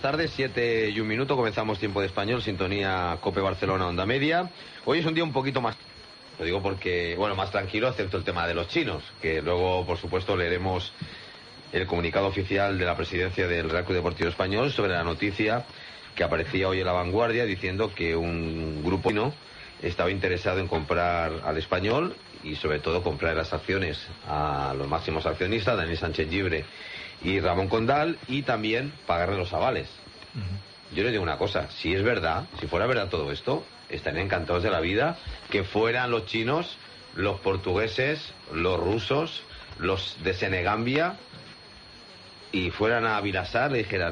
tardes, 7:01, comenzamos Tiempo de Español, sintonía COPE Barcelona, onda media. Hoy es un día un poquito más, lo digo porque, bueno, más tranquilo, excepto el tema de los chinos, que luego, por supuesto, leeremos el comunicado oficial de la presidencia del Real Club Deportivo Español sobre la noticia que aparecía hoy en La Vanguardia diciendo que un grupo chino estaba interesado en comprar al Español y sobre todo comprar las acciones a los máximos accionistas, Daniel Sánchez Llibre y Ramón Condal, y también pagarle los avales. Yo les digo una cosa, si es verdad, si fuera verdad todo esto, estarían encantados de la vida que fueran los chinos, los portugueses, los rusos, los de Senegambia, y fueran a Vilasar, le dijeran: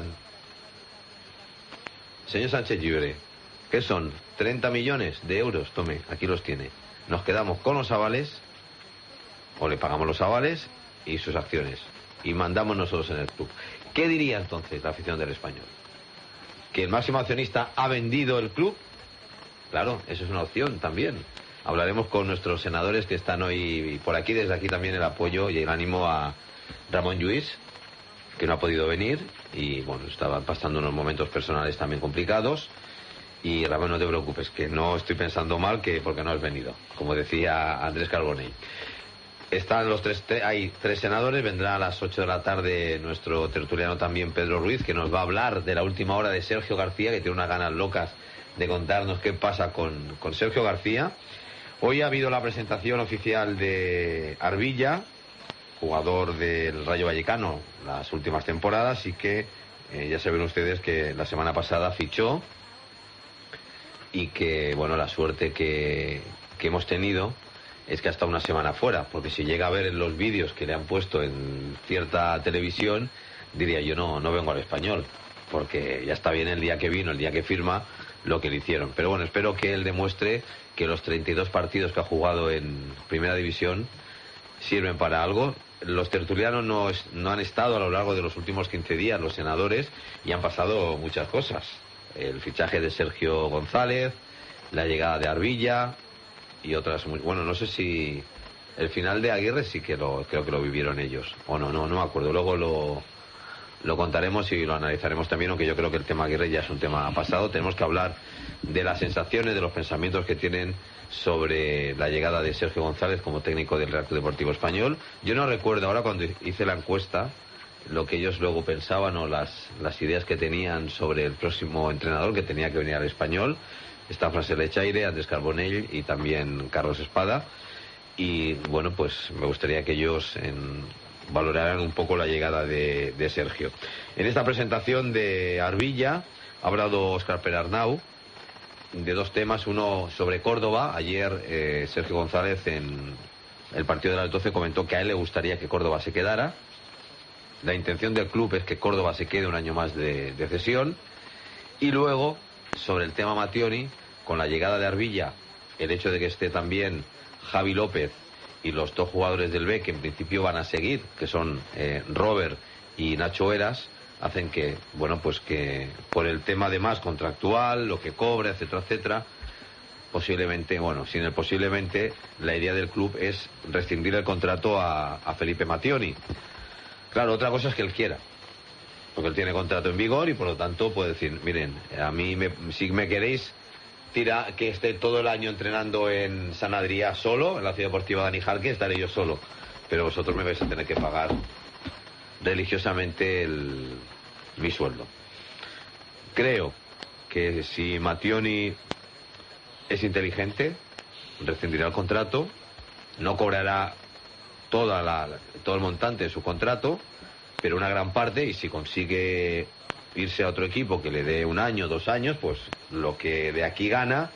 señor Sánchez Llibre, ¿qué son? 30 millones de euros, tome, aquí los tiene. Nos quedamos con los avales, o le pagamos los avales y sus acciones, y mandamos nosotros en el club. ¿Qué diría entonces la afición del Español? ¿Que el máximo accionista ha vendido el club? Claro, eso es una opción también. Hablaremos con nuestros senadores que están hoy por aquí. Desde aquí también el apoyo y el ánimo a Ramón Lluís, que no ha podido venir y bueno, estaban pasando unos momentos personales también complicados. Y Ramón, no te preocupes, que no estoy pensando mal, que porque no has venido, como decía Andrés Carbonell. Están los hay tres senadores. Vendrá a las 8 de la tarde nuestro tertuliano también, Pedro Ruiz, que nos va a hablar de la última hora de Sergio García, que tiene unas ganas locas de contarnos qué pasa con Sergio García. Hoy ha habido la presentación oficial de Arbilla, jugador del Rayo Vallecano las últimas temporadas, y que ya saben ustedes que la semana pasada fichó, y que, bueno, la suerte que hemos tenido es que hasta una semana fuera, porque si llega a ver en los vídeos que le han puesto en cierta televisión, diría yo, no vengo al Español, porque ya está bien el día que vino, el día que firma, lo que le hicieron. Pero bueno, espero que él demuestre que los 32 partidos que ha jugado en Primera División sirven para algo. Los tertulianos no han estado a lo largo de los últimos 15 días, los senadores, y han pasado muchas cosas. El fichaje de Sergio González, la llegada de Arbilla y otras. Bueno, no sé si el final de Aguirre sí que creo que lo vivieron ellos, o no me acuerdo. Luego lo contaremos y lo analizaremos también, aunque yo creo que el tema Aguirre ya es un tema pasado. Tenemos que hablar de las sensaciones, de los pensamientos que tienen sobre la llegada de Sergio González como técnico del Real Club Deportivo Español. Yo no recuerdo ahora, cuando hice la encuesta, lo que ellos luego pensaban o las ideas que tenían sobre el próximo entrenador que tenía que venir al Español. Está Francesc Lechaire, Andrés Carbonell y también Carlos Espada. Y bueno, pues me gustaría que ellos valoraran un poco la llegada de Sergio. En esta presentación de Arbilla ha hablado Óscar Perarnau de dos temas. Uno sobre Córdoba. Ayer Sergio González en el partido de las 12 comentó que a él le gustaría que Córdoba se quedara. La intención del club es que Córdoba se quede un año más de cesión. Y luego, sobre el tema Mattioni, con la llegada de Arbilla, el hecho de que esté también Javi López y los dos jugadores del B, que en principio van a seguir, que son Robert y Nacho Eras, hacen que, bueno, pues que por el tema de más contractual, lo que cobra, etcétera, etcétera, posiblemente, bueno, sin el posiblemente, la idea del club es rescindir el contrato a Felipe Mattioni. Claro, otra cosa es que él quiera, porque él tiene contrato en vigor y por lo tanto puede decir: miren, a mí si me queréis que esté todo el año entrenando en San Adrià solo, en la Ciudad Deportiva Dani Jarque, estaré yo solo, pero vosotros me vais a tener que pagar religiosamente mi sueldo. Creo que si Mattioni es inteligente, rescindirá el contrato, no cobrará todo el montante de su contrato, pero una gran parte, y si consigue irse a otro equipo que le dé 1 año, 2 años, pues lo que de aquí gana,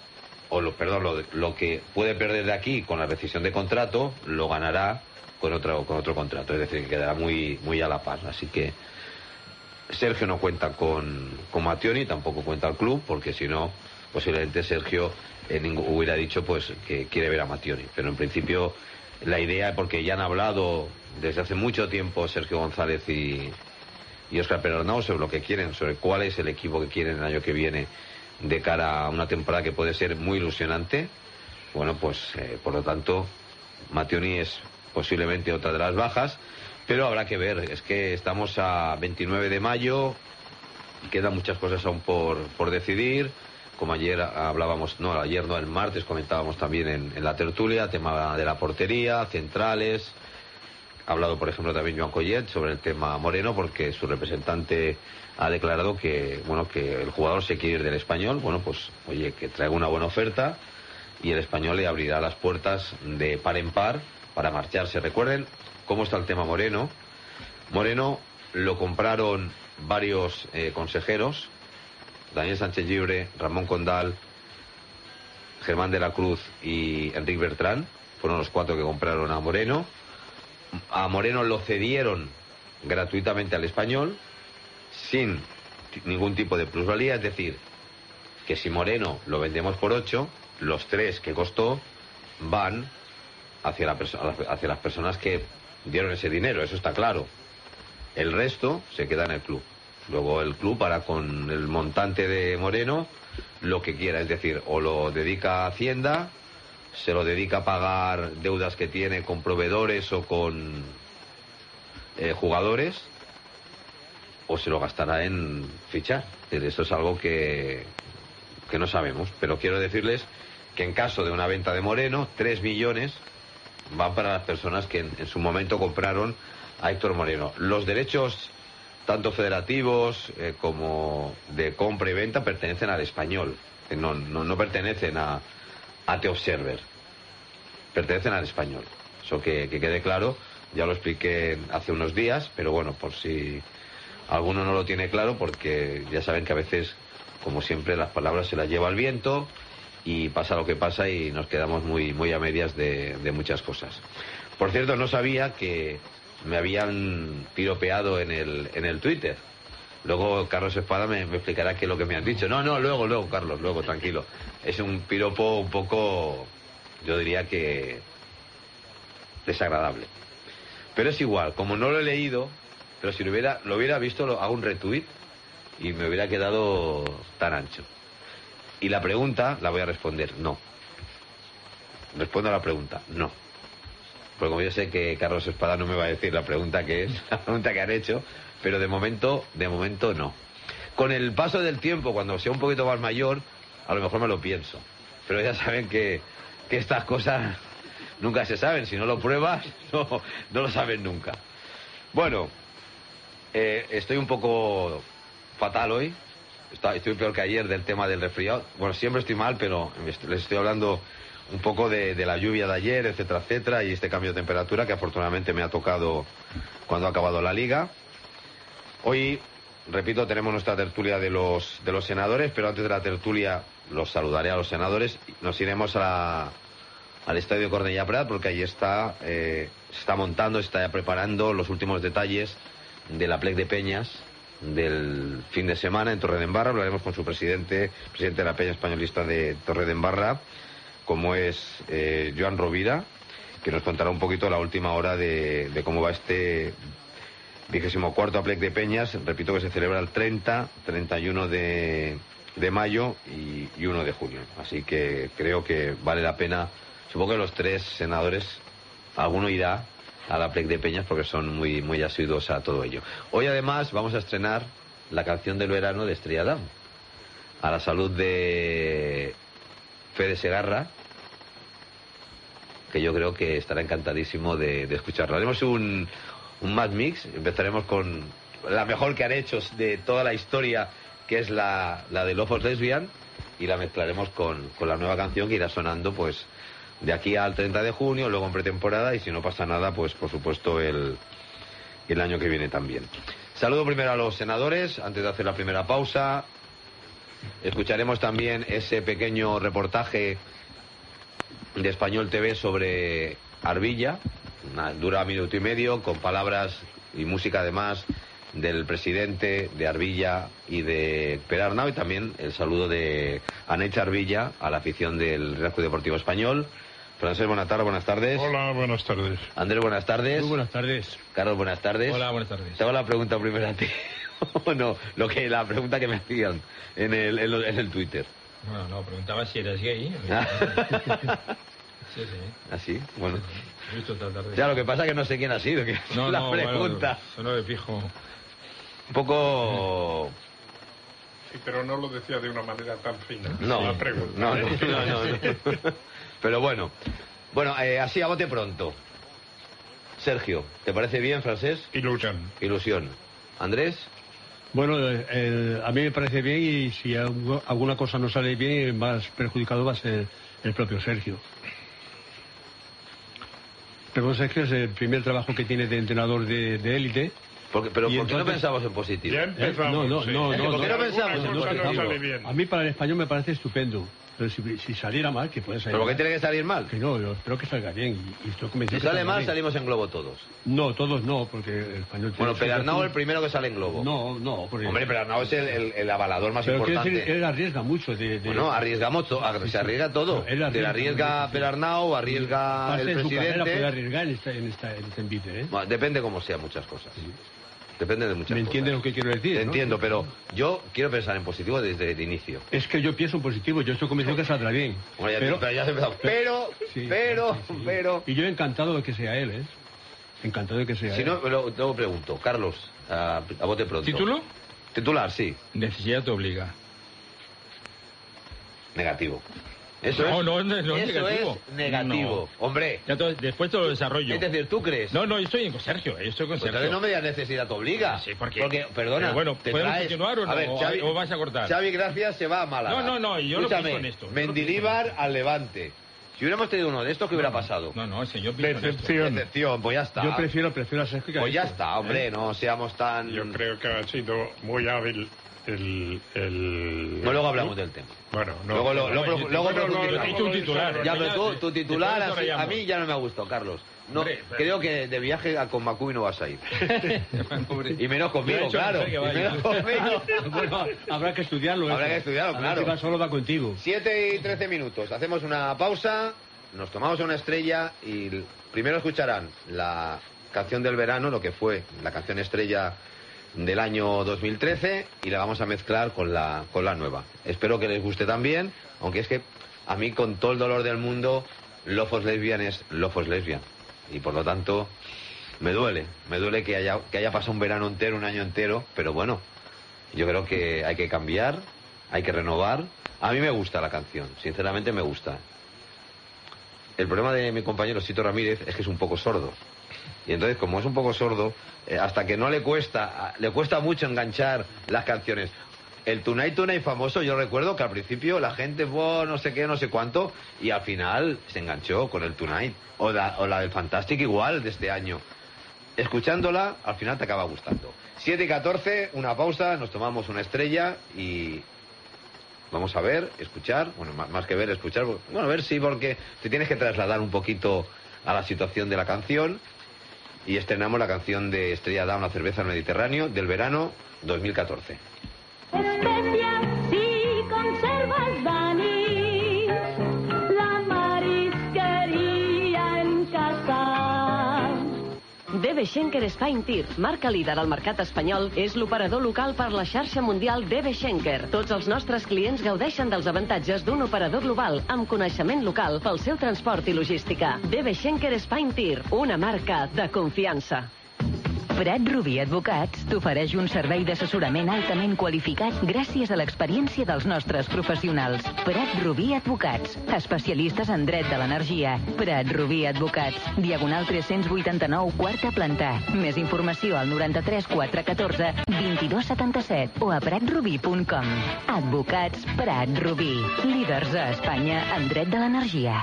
lo que puede perder de aquí con la rescisión de contrato, lo ganará con otro contrato, es decir, que quedará muy, muy a la par. Así que Sergio no cuenta con Mattioni, tampoco cuenta el club, porque si no, posiblemente Sergio hubiera dicho pues que quiere ver a Mattioni, pero en principio la idea, porque ya han hablado desde hace mucho tiempo Sergio González y Óscar Perarnau sobre lo que quieren, sobre cuál es el equipo que quieren el año que viene de cara a una temporada que puede ser muy ilusionante. Bueno, pues por lo tanto Mattioni es posiblemente otra de las bajas, pero habrá que ver. Es que estamos a 29 de mayo, quedan muchas cosas aún por decidir. Como ayer hablábamos, no, el martes comentábamos también en la tertulia, tema de la portería, centrales. Ha hablado, por ejemplo, también Joan Collet sobre el tema Moreno, porque su representante ha declarado que, bueno, que el jugador se quiere ir del Español. Bueno, pues, oye, que traiga una buena oferta y el Español le abrirá las puertas de par en par para marcharse. Recuerden cómo está el tema Moreno. Moreno lo compraron varios consejeros. Daniel Sánchez Llibre, Ramón Condal, Germán de la Cruz y Enric Bertrán fueron los 4 que compraron a Moreno. A Moreno lo cedieron gratuitamente al Español sin ningún tipo de plusvalía, es decir, que si Moreno lo vendemos por 8, los 3 que costó van hacia las personas que dieron ese dinero, eso está claro. El resto se queda en el club. Luego el club hará con el montante de Moreno lo que quiera, es decir, o lo dedica a Hacienda, se lo dedica a pagar deudas que tiene con proveedores o con jugadores, o se lo gastará en fichar. Eso es algo que no sabemos, pero quiero decirles que en caso de una venta de Moreno, 3 millones van para las personas que en su momento compraron a Héctor Moreno. Los derechos tanto federativos como de compra y venta pertenecen al Español, no pertenecen a The Observer, pertenecen al Español. Eso que quede claro, ya lo expliqué hace unos días, pero bueno, por si alguno no lo tiene claro, porque ya saben que a veces, como siempre, las palabras se las lleva el viento y pasa lo que pasa y nos quedamos muy a medias de muchas cosas. Por cierto, no sabía que me habían piropeado en el Twitter. Luego Carlos Espada me explicará qué es lo que me han dicho. No, luego, Carlos, luego, tranquilo. Es un piropo un poco, yo diría que desagradable. Pero es igual, como no lo he leído, pero si lo hubiera visto, hago un retweet y me hubiera quedado tan ancho. Y la pregunta la voy a responder, no. Respondo a la pregunta, no. Porque como yo sé que Carlos Espada no me va a decir la pregunta que es, la pregunta que han hecho, pero de momento no. Con el paso del tiempo, cuando sea un poquito más mayor, a lo mejor me lo pienso. Pero ya saben que estas cosas nunca se saben. Si no lo pruebas, no lo saben nunca. Bueno, estoy un poco fatal hoy. Estoy peor que ayer del tema del resfriado. Bueno, siempre estoy mal, pero les estoy hablando un poco de la lluvia de ayer, etcétera, etcétera, y este cambio de temperatura que afortunadamente me ha tocado cuando ha acabado la liga. Hoy, repito, tenemos nuestra tertulia de los senadores, pero antes de la tertulia los saludaré a los senadores. Nos iremos al estadio Cornellà Prat, porque allí se está montando, se está ya preparando los últimos detalles de la Plec de Peñas del fin de semana en Torredembarra. Hablaremos con su presidente de la Peña Españolista de Torredembarra, como es Joan Rovira, que nos contará un poquito la última hora de cómo va este 24º Aplec de Peñas. Repito que se celebra el 30, 31 de mayo y 1 de junio. Así que creo que vale la pena. Supongo que los 3 senadores, alguno irá a la Aplec de Peñas porque son muy asiduos a todo ello. Hoy además vamos a estrenar la canción del verano de Estrella Damm, a la salud de Fede Segarra, que yo creo que estará encantadísimo de escucharla. Haremos un Mad Mix. Empezaremos con la mejor que han hecho de toda la historia, que es la de Love of Lesbian, y la mezclaremos con la nueva canción que irá sonando pues de aquí al 30 de junio, luego en pretemporada, y si no pasa nada, pues por supuesto el año que viene también. Saludo primero a los senadores, antes de hacer la primera pausa. Escucharemos también ese pequeño reportaje de Español TV sobre Arbilla, dura 1 minuto y medio, con palabras y música además del presidente de Arbilla y de Pere Arnau, y también el saludo de Anecha Arbilla a la afición del Real Club Deportivo Español. Francés, buenas tardes. Hola, buenas tardes. Andrés, buenas tardes. Muy buenas tardes. Carlos, buenas tardes. Hola, buenas tardes. Te hago la pregunta primero a ti. No, la pregunta que me hacían en el Twitter. Bueno, no, preguntaba si eras gay. Sí. ¿Así? Bueno. He visto esta tarde. Ya, lo que pasa es que no sé quién ha sido, que no, la pregunta. Bueno, solo me fijo. Un poco Sí, pero no lo decía de una manera tan fina. No, La pregunta. no. Pero bueno, así a bote pronto. Sergio, ¿te parece bien, Francés? Ilusión. ¿Andrés? Bueno, a mí me parece bien, y si alguna cosa no sale bien, el más perjudicado va a ser el propio Sergio. Pero Sergio es el primer trabajo que tiene de entrenador de élite. ¿Por qué no pensamos en positivo? Ya empezamos. No. ¿Por qué no pensamos en no positivo? sale bien. A mí para el español me parece estupendo. Pero si saliera mal, que puede salir ¿Pero por qué mal. tiene que salir mal? Que no, yo espero que salga bien. Y estoy convencido Si que sale salga mal, bien. salimos en globo todos. No, todos no, porque el español... Bueno, tiene Pedernau su- es el primero que sale en globo. No, porque... Hombre, Pedernau es el avalador más pero quiero importante. decir, él arriesga mucho de... Bueno, arriesgamos se arriesga todo. No, él arriesga arriesga mucho. Pedernau, arriesga parte el de su carrera puede presidente. arriesgar en este envite, ¿eh? Bueno, depende cómo sea muchas cosas. Depende de muchas ¿Me cosas. entiendes lo que quiero decir? Te ¿no? entiendo, pero yo quiero pensar en positivo desde el inicio. Es que yo pienso en positivo, yo estoy convencido que saldrá bien. Bueno, pero ya has empezado. Sí. Pero... Y yo encantado de que sea él, ¿eh? Encantado de que sea Si él. no, luego pregunto. Carlos, a bote pronto. ¿Título? Titular, sí. Necesidad te obliga. Negativo. Eso No, es negativo. es negativo. No. Hombre, Ya después te lo desarrollo. es decir, ¿tú crees? No, yo estoy con Sergio, yo estoy con Pues Sergio. entonces no me digas necesidad te obliga. Sí, porque perdona, pero bueno, te ¿podemos traes... continuar o no? A ver, Xavi, ¿O vas a cortar? Xavi Gracia se va a Málaga. No, yo no Escúchame, pienso en esto. Yo no Mendilibar pienso al Levante. Si hubiéramos tenido uno de estos, ¿qué hubiera pasado? No, es que yo pienso en esto. Decepción, pues ya está. Yo prefiero a Sergio que a Pues ya esto. está, hombre, no seamos tan... Yo creo que ha sido muy hábil el... No, luego hablamos del tema. Bueno, no. Luego profundizamos. Y tu titular. Ya, pero tu titular Después así, a desarrollamos. mí ya no me ha gustado, Carlos. No, Hombre, pero- creo que de viaje con Macui no vas a ir. Y menos Me conmigo, ha hecho claro. pensar que Y vaya. menos conmigo. Bueno, habrá que estudiarlo. Habrá eso. que estudiarlo, A ver claro. si va solo va contigo. 7 y 13 minutos. Hacemos una pausa, nos tomamos una estrella y primero escucharán la canción del verano, lo que fue la canción estrella del año 2013, y la vamos a mezclar con la nueva. Espero que les guste también, aunque es que a mí, con todo el dolor del mundo, Lofos Lesbian es Lofos Lesbian. Y por lo tanto, me duele que haya pasado un verano entero, un año entero, pero bueno, yo creo que hay que cambiar, hay que renovar. A mí me gusta la canción, sinceramente me gusta. El problema de mi compañero Sito Ramírez es que es un poco sordo. Y entonces, como es un poco sordo, hasta que no le cuesta mucho enganchar las canciones. El Tonight Tonight famoso, yo recuerdo que al principio la gente fue no sé qué, no sé cuánto, y al final se enganchó con el Tonight. O la del Fantastic igual, de este año. Escuchándola, al final te acaba gustando. 7 y 14, una pausa, nos tomamos una estrella y... Vamos a ver, escuchar, bueno, más que ver, escuchar, bueno, a ver sí, porque te tienes que trasladar un poquito a la situación de la canción, y estrenamos la canción de Estrella Damm, La cerveza del Mediterráneo, del verano 2014. Especias y conservas d'anís, la marisqueria en casa. DB Schenker Spine Tir, marca líder al mercat espanyol, és l'operador local per la xarxa mundial DB Schenker. Tots els nostres clients gaudeixen dels avantatges d'un operador global amb coneixement local pel seu transport i logística. DB Schenker Spine Tir, una marca de confiança. Prat Rubí Advocats t'ofereix un servei d'assessorament altament qualificat gràcies a l'experiència dels nostres professionals. Prat Rubí Advocats, especialistes en dret de l'energia. Prat Rubí Advocats, Diagonal 389, quarta planta. Més informació al 93 414 2277 o a pratrubí.com. Advocats Prat Rubí, líders a Espanya en dret de l'energia.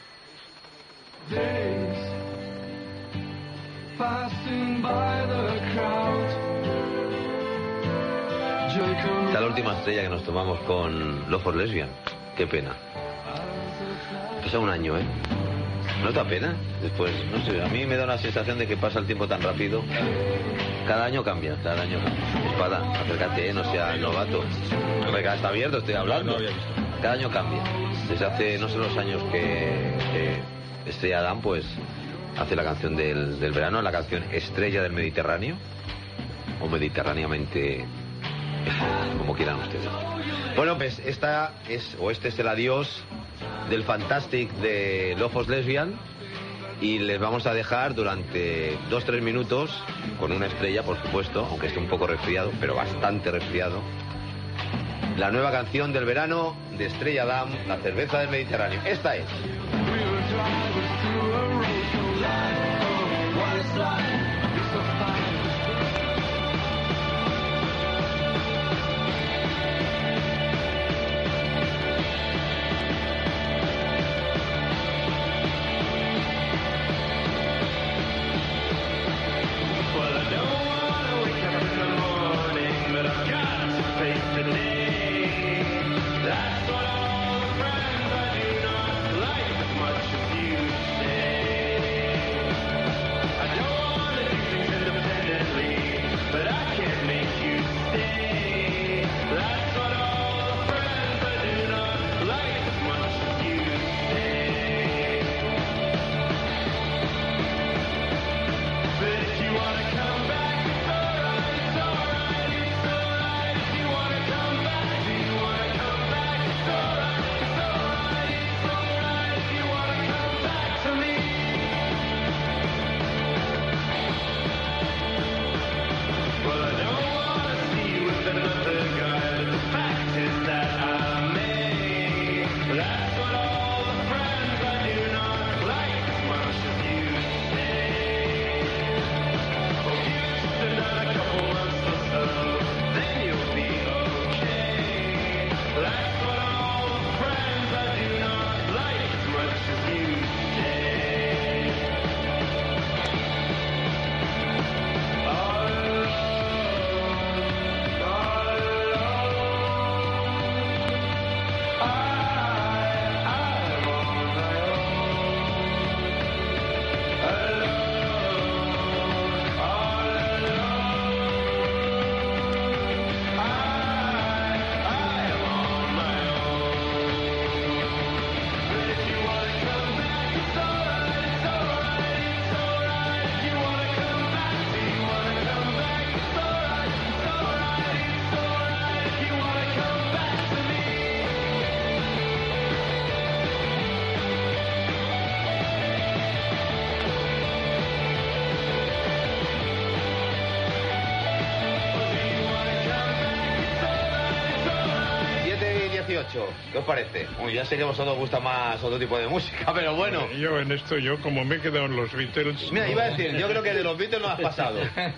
Esta es la última estrella que nos tomamos con Lofos Lesbian. Qué pena. Pasa un año, ¿eh? ¿No te da pena? Después, no sé, a mí me da una sensación de que pasa el tiempo tan rápido. Cada año cambia, cada año cambia. Espada, acércate, no sea novato. El mercado está abierto, estoy hablando. No había visto. Cada año cambia. Desde hace, no sé los años que Estrella Damm, pues, hace la canción del verano, la canción Estrella del Mediterráneo, o mediterráneamente, como quieran ustedes. Bueno, pues este es el adiós del Fantastic de Lofos Lesbian, y les vamos a dejar durante 2-3 minutos con una estrella, por supuesto, aunque esté un poco resfriado, pero bastante resfriado, la nueva canción del verano de Estrella Damm, la cerveza del Mediterráneo. Esta es. ¿Qué os parece? Bueno, ya sé que a vosotros os gusta más otro tipo de música, pero bueno. Yo como me he quedado en los Beatles... Mira, iba a decir, yo creo que de los Beatles no has pasado.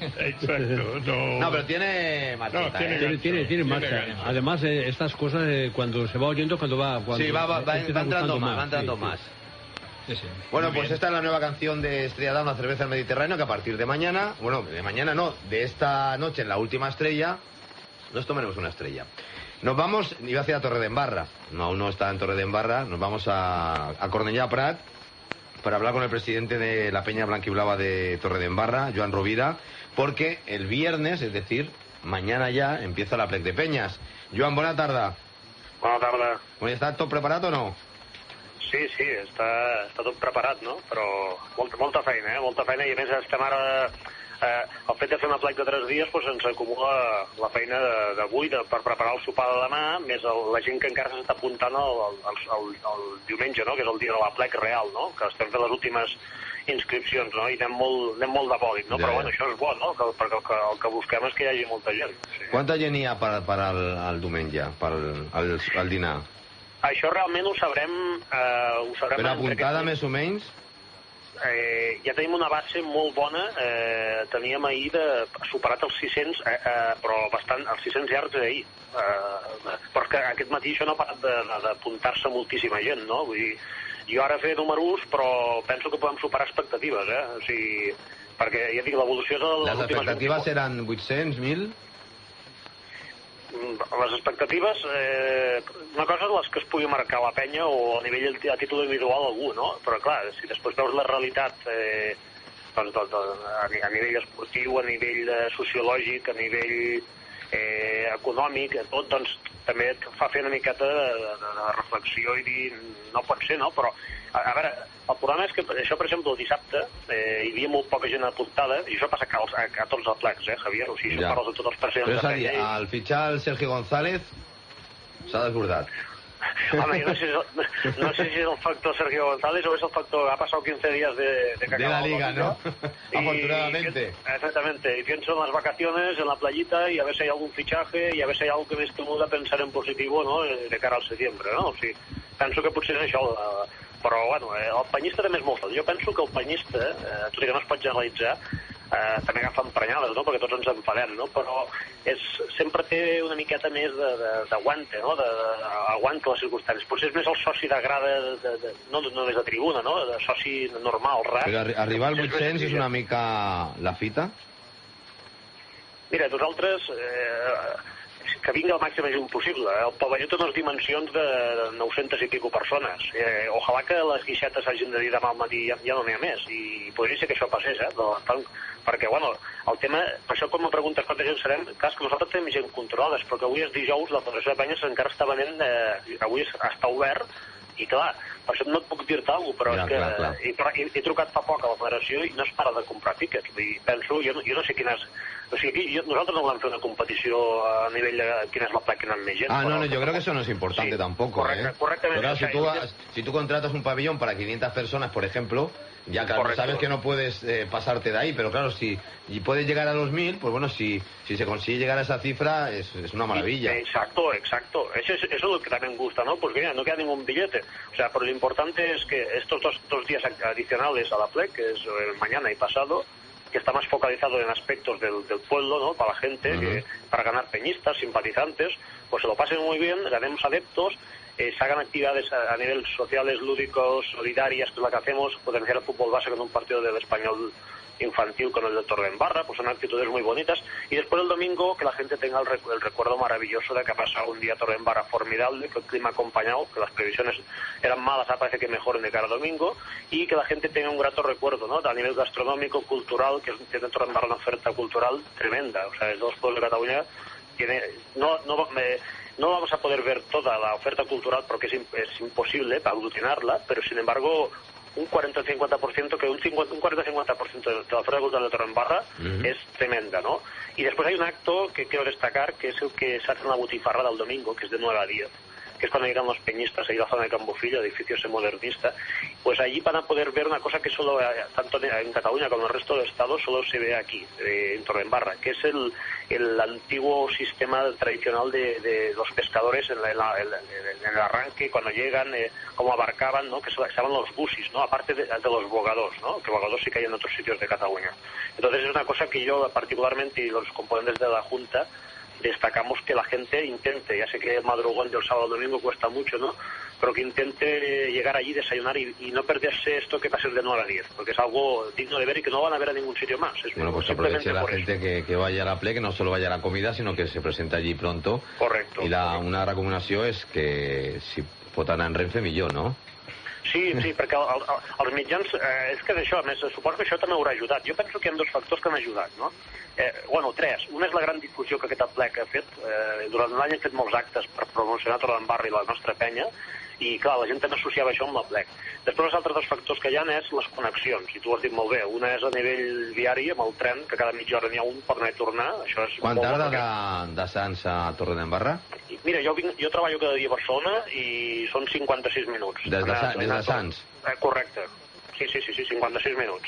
Exacto, no... No, pero tiene marchita, no, tiene marcha. Además, estas cosas, cuando se va oyendo, sí, va entrando más. Sí, sí. Bueno, pues esta es la nueva canción de Estrella Damm, la cerveza del Mediterráneo, que a partir de mañana, bueno, de mañana no, de esta noche en la última estrella, nos tomaremos una estrella. Nos vamos, iba hacia Torredembarra, no, aún no está en Torredembarra, nos vamos a Cornellà Prat para hablar con el presidente de la Peña Blanquiblava de Torredembarra, Joan Rovira, porque el viernes, es decir, mañana ya, empieza la Plec de Peñas. Joan, bona tarda. Bona tarda. Bueno, ¿está tot preparat o no? Sí, està tot preparat, no? Però molta feina, molta feina, i a més estem ara... el fet de fer una plec de 3 dies doncs ens acumula la feina d'avui per preparar el sopar de demà, més la gent que encara s'està apuntant el diumenge, no? Que és el dia de la plec real, no? Que estem fent les últimes inscripcions, no? I anem molt de pòlit, no? Però bueno, això és bo, no? Perquè el que busquem és que hi hagi molta gent. Sí. Quanta gent hi ha per al diumenge, per al dinar? Això realment ho sabrem... Per apuntada, més o menys? Ja tenim una base molt bona. Teníem ahir superat els 600, però bastant, els 600 llargs d'ahir. Però que aquest matí això no ha parat d'apuntar-se moltíssima gent, no? Vull dir, jo ara fer números, però penso que podem superar expectatives, O sigui, perquè ja dic, l'evolució és... Les expectatives eren 800, 1.000? Les expectatives, una cosa és les que es pugui marcar la penya o a títol individual algú, no? Però clar, si després veus la realitat a nivell esportiu, a nivell sociològic, a nivell econòmic, tot, doncs també et fa fer una miqueta de reflexió i dir, no pot ser, no? Però, a veure, el problema és que això, per exemple, el dissabte hi havia molt poca gent apuntada, i això passa a tots els plecs, Javier? O sigui, això parles de tots els presidents de penya. Però és a dir, al fitxar el Sergio González s'ha desbordat. Home, jo no sé si és el factor Sergio González o es el factor ha pasado 15 días de que De la acaba liga, ¿no? Afortunadamente. Exactamente, y pienso en las vacaciones, en la playita, y a ver si hay algún fichaje, y a ver si hay algo que m'estimula a pensar en positivo, no?, de cara al setembre, no? O sigui, penso que potser és això, però, bueno, el penyista també és molt fort. Jo penso que el penyista, tot i que no es pot generalitzar, també agafa emprenyades, no?, perquè tots ens enfadem, no?, però sempre té una miqueta més d'aguante, no?, d'aguante les circumstàncies. Potser és més el soci de grada, no només de tribuna, no?, de soci normal, rar. Però arribar al 800 és una mica la fita? Mira, nosaltres, que vingui el màxim gent possible. El pavelló té unes dimensions de 900 i pico persones. Ojalà que les guixetes hagin de dir demà al matí ja no n'hi ha més. I podria ser que això passés, perquè, bueno, el tema... Per això, quan me preguntes quanta gent serem, clar, que nosaltres tenim gent controlades, però que avui és dijous, la Federació de Penyes encara està venent... avui està obert, i clar, per això no et puc dir-te alguna cosa, però clar. He trucat fa poc a la Federació i no es para de comprar tíquets. I penso, jo no sé quines... O sigui, nosaltres no volem fer una competició a nivell de quina és la placa que n'han més gent. No, yo creo que eso no es importante tampoco, correctamente. Pero si tú contratas un pabellón para 500 personas, por ejemplo, ya claro, sabes que no puedes pasarte de ahí, pero claro, si puedes llegar a los 1000, pues bueno, si se consigue llegar a esa cifra, es una maravilla. Exacto. Eso es lo que también gusta, ¿no? Pues mira, no queda ningún billete. O sea, pero lo importante es que estos dos días adicionales a la PLEC, que es mañana y pasado, que está más focalizado en aspectos del pueblo, ¿no?, para la gente, para ganar peñistas, simpatizantes, pues se lo pasen muy bien, ganemos adeptos, se hagan actividades a nivel sociales, lúdicos, solidarias, que es lo que hacemos, potenciar el fútbol base con un partido del Español infantil con el de Torredembarra, pues son actitudes muy bonitas, y después el domingo que la gente tenga el recuerdo maravilloso de que ha pasado un día Torredembarra formidable, que el clima ha acompañado, que las previsiones eran malas, parece que mejoren de cara al domingo, y que la gente tenga un grato recuerdo, ¿no?, a nivel gastronómico, cultural, que tiene Torredembarra una oferta cultural tremenda. O sea, es de los pueblos de Cataluña, no vamos a poder ver toda la oferta cultural porque es imposible para aglutinarla, pero sin embargo un 40-50%, que un 40-50% de la oferta cultural de Torredembarra es tremenda, ¿no? Y después hay un acto que quiero destacar, que es el que se hace en la botifarra del domingo, que es de 9 a 10, que es cuando llegan los peñistas ahí a la zona de Cambofilla, edificio ese modernista. Pues allí van a poder ver una cosa que solo, tanto en Cataluña como en el resto del Estado, solo se ve aquí, en Torredembarra, que es el antiguo sistema tradicional de los pescadores en el arranque, cuando llegan, cómo abarcaban, ¿no?, que se llaman los busis, ¿no?, aparte de los bogadors, ¿no?, que bogadors sí que hay en otros sitios de Cataluña. Entonces es una cosa que yo particularmente, y los componentes de la Junta, destacamos que la gente intente, ya sé que el madrugón del sábado al domingo cuesta mucho, ¿no?, pero que intente llegar allí, desayunar y no perderse esto que pasa de 9 a 10, porque es algo digno de ver y que no van a ver a ningún sitio más. Bueno, pues aproveche la gente que vaya a la PLE, que no solo vaya a la comida, sino que se presente allí pronto. Correcto. Y una recomanació és que si pot anar en Renfe millor, no? Sí, perquè els mitjans, és que d'això, a més, suposo que això també haurà ajudat. Jo penso que hi ha dos factors que han ajudat, no? Tres. Un és la gran difusió que aquest plec ha fet. Durant l'any hem fet molts actes per promocionar Torredembarra i la nostra penya, i clar, la gent també associava això amb la plec. Després els altres dos factors que hi ha és les connexions, i tu ho has dit molt bé. Una és a nivell viari, amb el tren, que cada mitja hora n'hi ha un per anar i tornar. Això és Quant tarda de Sants a Torredembarra? Mira, jo treballo cada dia a Barcelona i són 56 minuts. Des de Sants? Correcte. Sí, 56 minuts.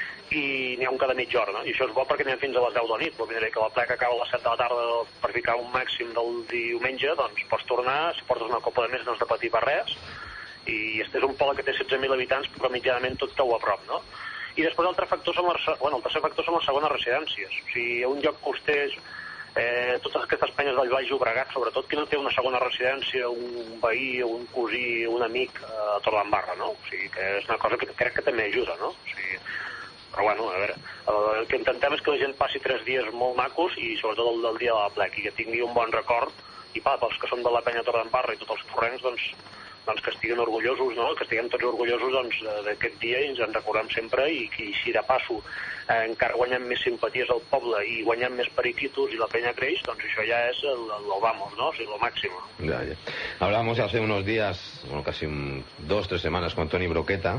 I n'hi ha un cada mitja hora, no? I això és bo perquè n'hi ha fins a les 10 de la nit. Vull dir que la pleca acaba a les 7 de la tarda per ficar un màxim del diumenge, doncs pots tornar, si portes una copa de més no has de patir per res. I este és un poble que té 16.000 habitants, però mitjanament tot cau a prop, no? I després el tercer factor són les segones residències. O sigui, un lloc coster, totes aquestes penyes del Baix Llobregat, sobretot, que no té una segona residència, un veí, un cosí, un amic a Torredembarra, no? O sigui, que és una cosa que crec que també ajuda, no? O sigui, però bueno, a veure, el que intentem és que la gent passi 3 dies molt macos i sobretot el del dia de la plec, i que tingui un bon record, i pels que són de la penya Torredembarra i tots els torrents, doncs que estiguin orgullosos, no?, que estiguem tots orgullosos d'aquest dia i ens en recordem sempre, i si de passo encara guanyem més simpaties al poble i guanyem més periquitos i la penya creix, doncs això ja és el vamos, ¿no? O sigui, lo máximo. Ya. Hablamos hace unos días, bueno, casi 2-3 semanas con Toni Broqueta,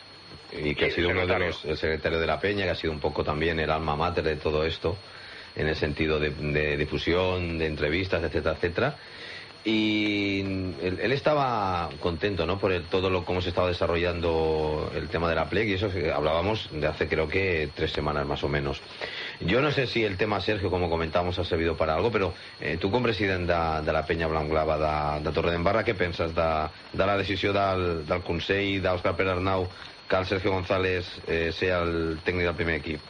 y que ha sido uno de el secretario de la Peña, que ha sido un poco también el alma mater de todo esto, en el sentido de difusión, de entrevistas, etcétera, etcétera. Y él estaba contento, ¿no? Por cómo se estaba desarrollando el tema de la PLEC, y eso que hablábamos de hace creo que 3 semanas más o menos. Jo no sé si el tema, Sergio, com comentàvem, ha servit per algo, però tu com president de la penya blaugrana de Torredembarra, què penses de la decisió del Consell d'Òscar Pere Arnau que el Sergio González sea el tècnic del primer equip?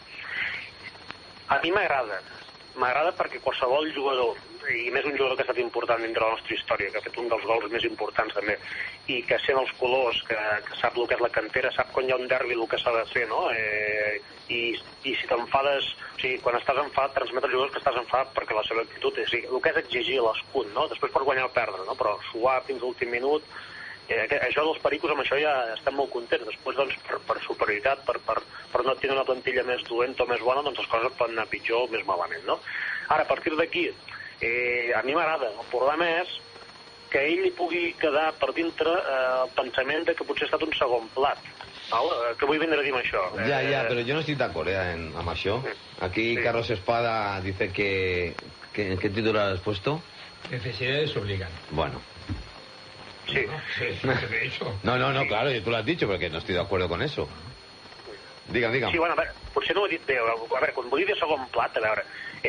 A mi m'agrada perquè qualsevol jugador, i més un jugador que ha estat important dintre la nostra història, que ha fet un dels gols més importants també, i que sent els colors, que sap el que és la cantera, sap quan hi ha un derbi el que s'ha de fer, no? I si t'enfades, o sigui, quan estàs enfadat transmet als jugadors que estàs enfadat perquè la seva actitud és, el que és exigir l'escut, no? Després pots guanyar o perdre, no? Però suar fins a l'últim minut, això dels pericos, amb això ja estem molt contents. Després, doncs, per superioritat, per no tenir una plantilla més dolenta o més bona, doncs les coses poden anar pitjor o més malament, no? Ara, a partir d'aquí, a mi m'agrada. El problema és que ell li pugui quedar per dintre el pensament de que potser ha estat un segon plat. Què vull vindre a dir amb això? Ja, però jo no estic d'acord amb això. Aquí Carlos Espada dice que... ¿Qué titular has puesto? Necesidades obligan. Bueno. Sí. De hecho. No, claro, tú lo has dicho, porque no estoy de acuerdo con eso. Digue'm. Sí, bueno, a veure, potser no ho he dit bé. A veure, quan vull dir segon plat, a veure,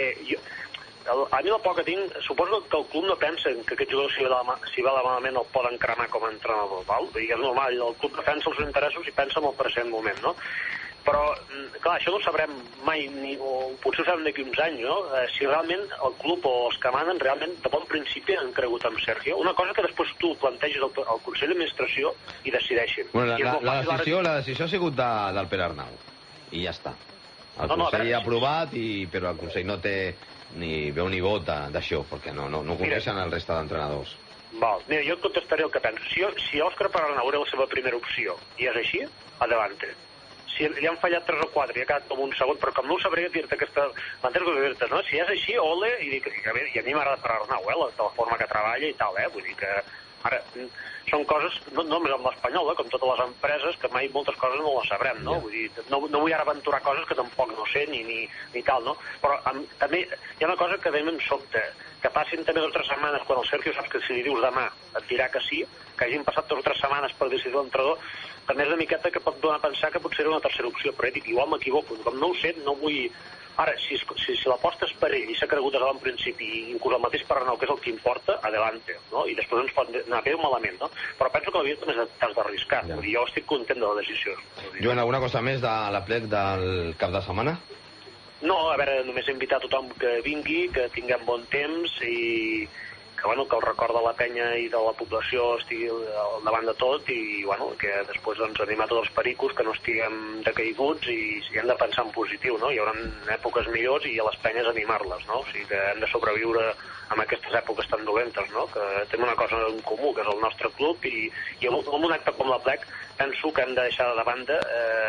a mi el poc que tinc, suposo que el club no pensa que aquest jugador, si va malament, el poden cremar com a entrenador, val? I és normal, el club defensa els seus interessos i pensa en el present moment, no? Però, clar, això no ho sabrem mai, o potser ho sabrem d'aquí uns anys, no? Si realment el club o els que manen realment de bon principi han cregut en Sergio. Una cosa que després tu planteges al Consell d'Administració i decideixin. Bueno, la decisió ha sigut del Pere Arnau, i ja està. El Consell ha aprovat, però el Consell no té ni veu ni vot d'això, perquè no coneixen el resta d'entrenadors. Val, mira, jo et contestaré el que penso. Si Òscar Pere Arnau era la seva primera opció, i és així, adelante. Si li han fallat 3 o 4 i ha quedat com un segon, però com no ho sabria dir-te dir-te, no? Si és així, ole, i a mi m'agrada Pere Arnau, de la forma que treballa i tal, vull dir que ara són coses, no només amb l'Espanyol, com totes les empreses, que mai moltes coses no les sabrem, no? Vull dir, no vull ara aventurar coses que tampoc no sé ni tal, no? Però també hi ha una cosa que a mi em sobta, que passin també 2 o 3 setmanes quan el Sergio saps que si li dius demà et dirà que sí, que hagin passat 2 o 3 setmanes per decidir l'entrenador, també és una miqueta que pot donar a pensar que potser era una tercera opció, però dic, igual m'equivoco, com no ho sé, no vull... Ara, si l'aposta és per ell i s'ha cregut des de bon principi, i inclús el mateix per Arnau, que és el que importa, adelante, no? I després ens pot anar bé o malament, no? Però penso que la vida també t'has d'arriscar, jo estic content de la decisió. Joan, alguna cosa més de la plec del cap de setmana? No, a veure, només invitar tothom que vingui, que tinguem bon temps i que el record de la penya i de la població estigui al davant de tot i que després animar tots els pericos, que no estiguem decaiguts i hem de pensar en positiu, no? Hi haurà èpoques millors i a les penyes animar-les, no? O sigui que hem de sobreviure en aquestes èpoques tan dolentes, no? Que tenim una cosa en comú, que és el nostre club i en un acte com la plec penso que hem de deixar de banda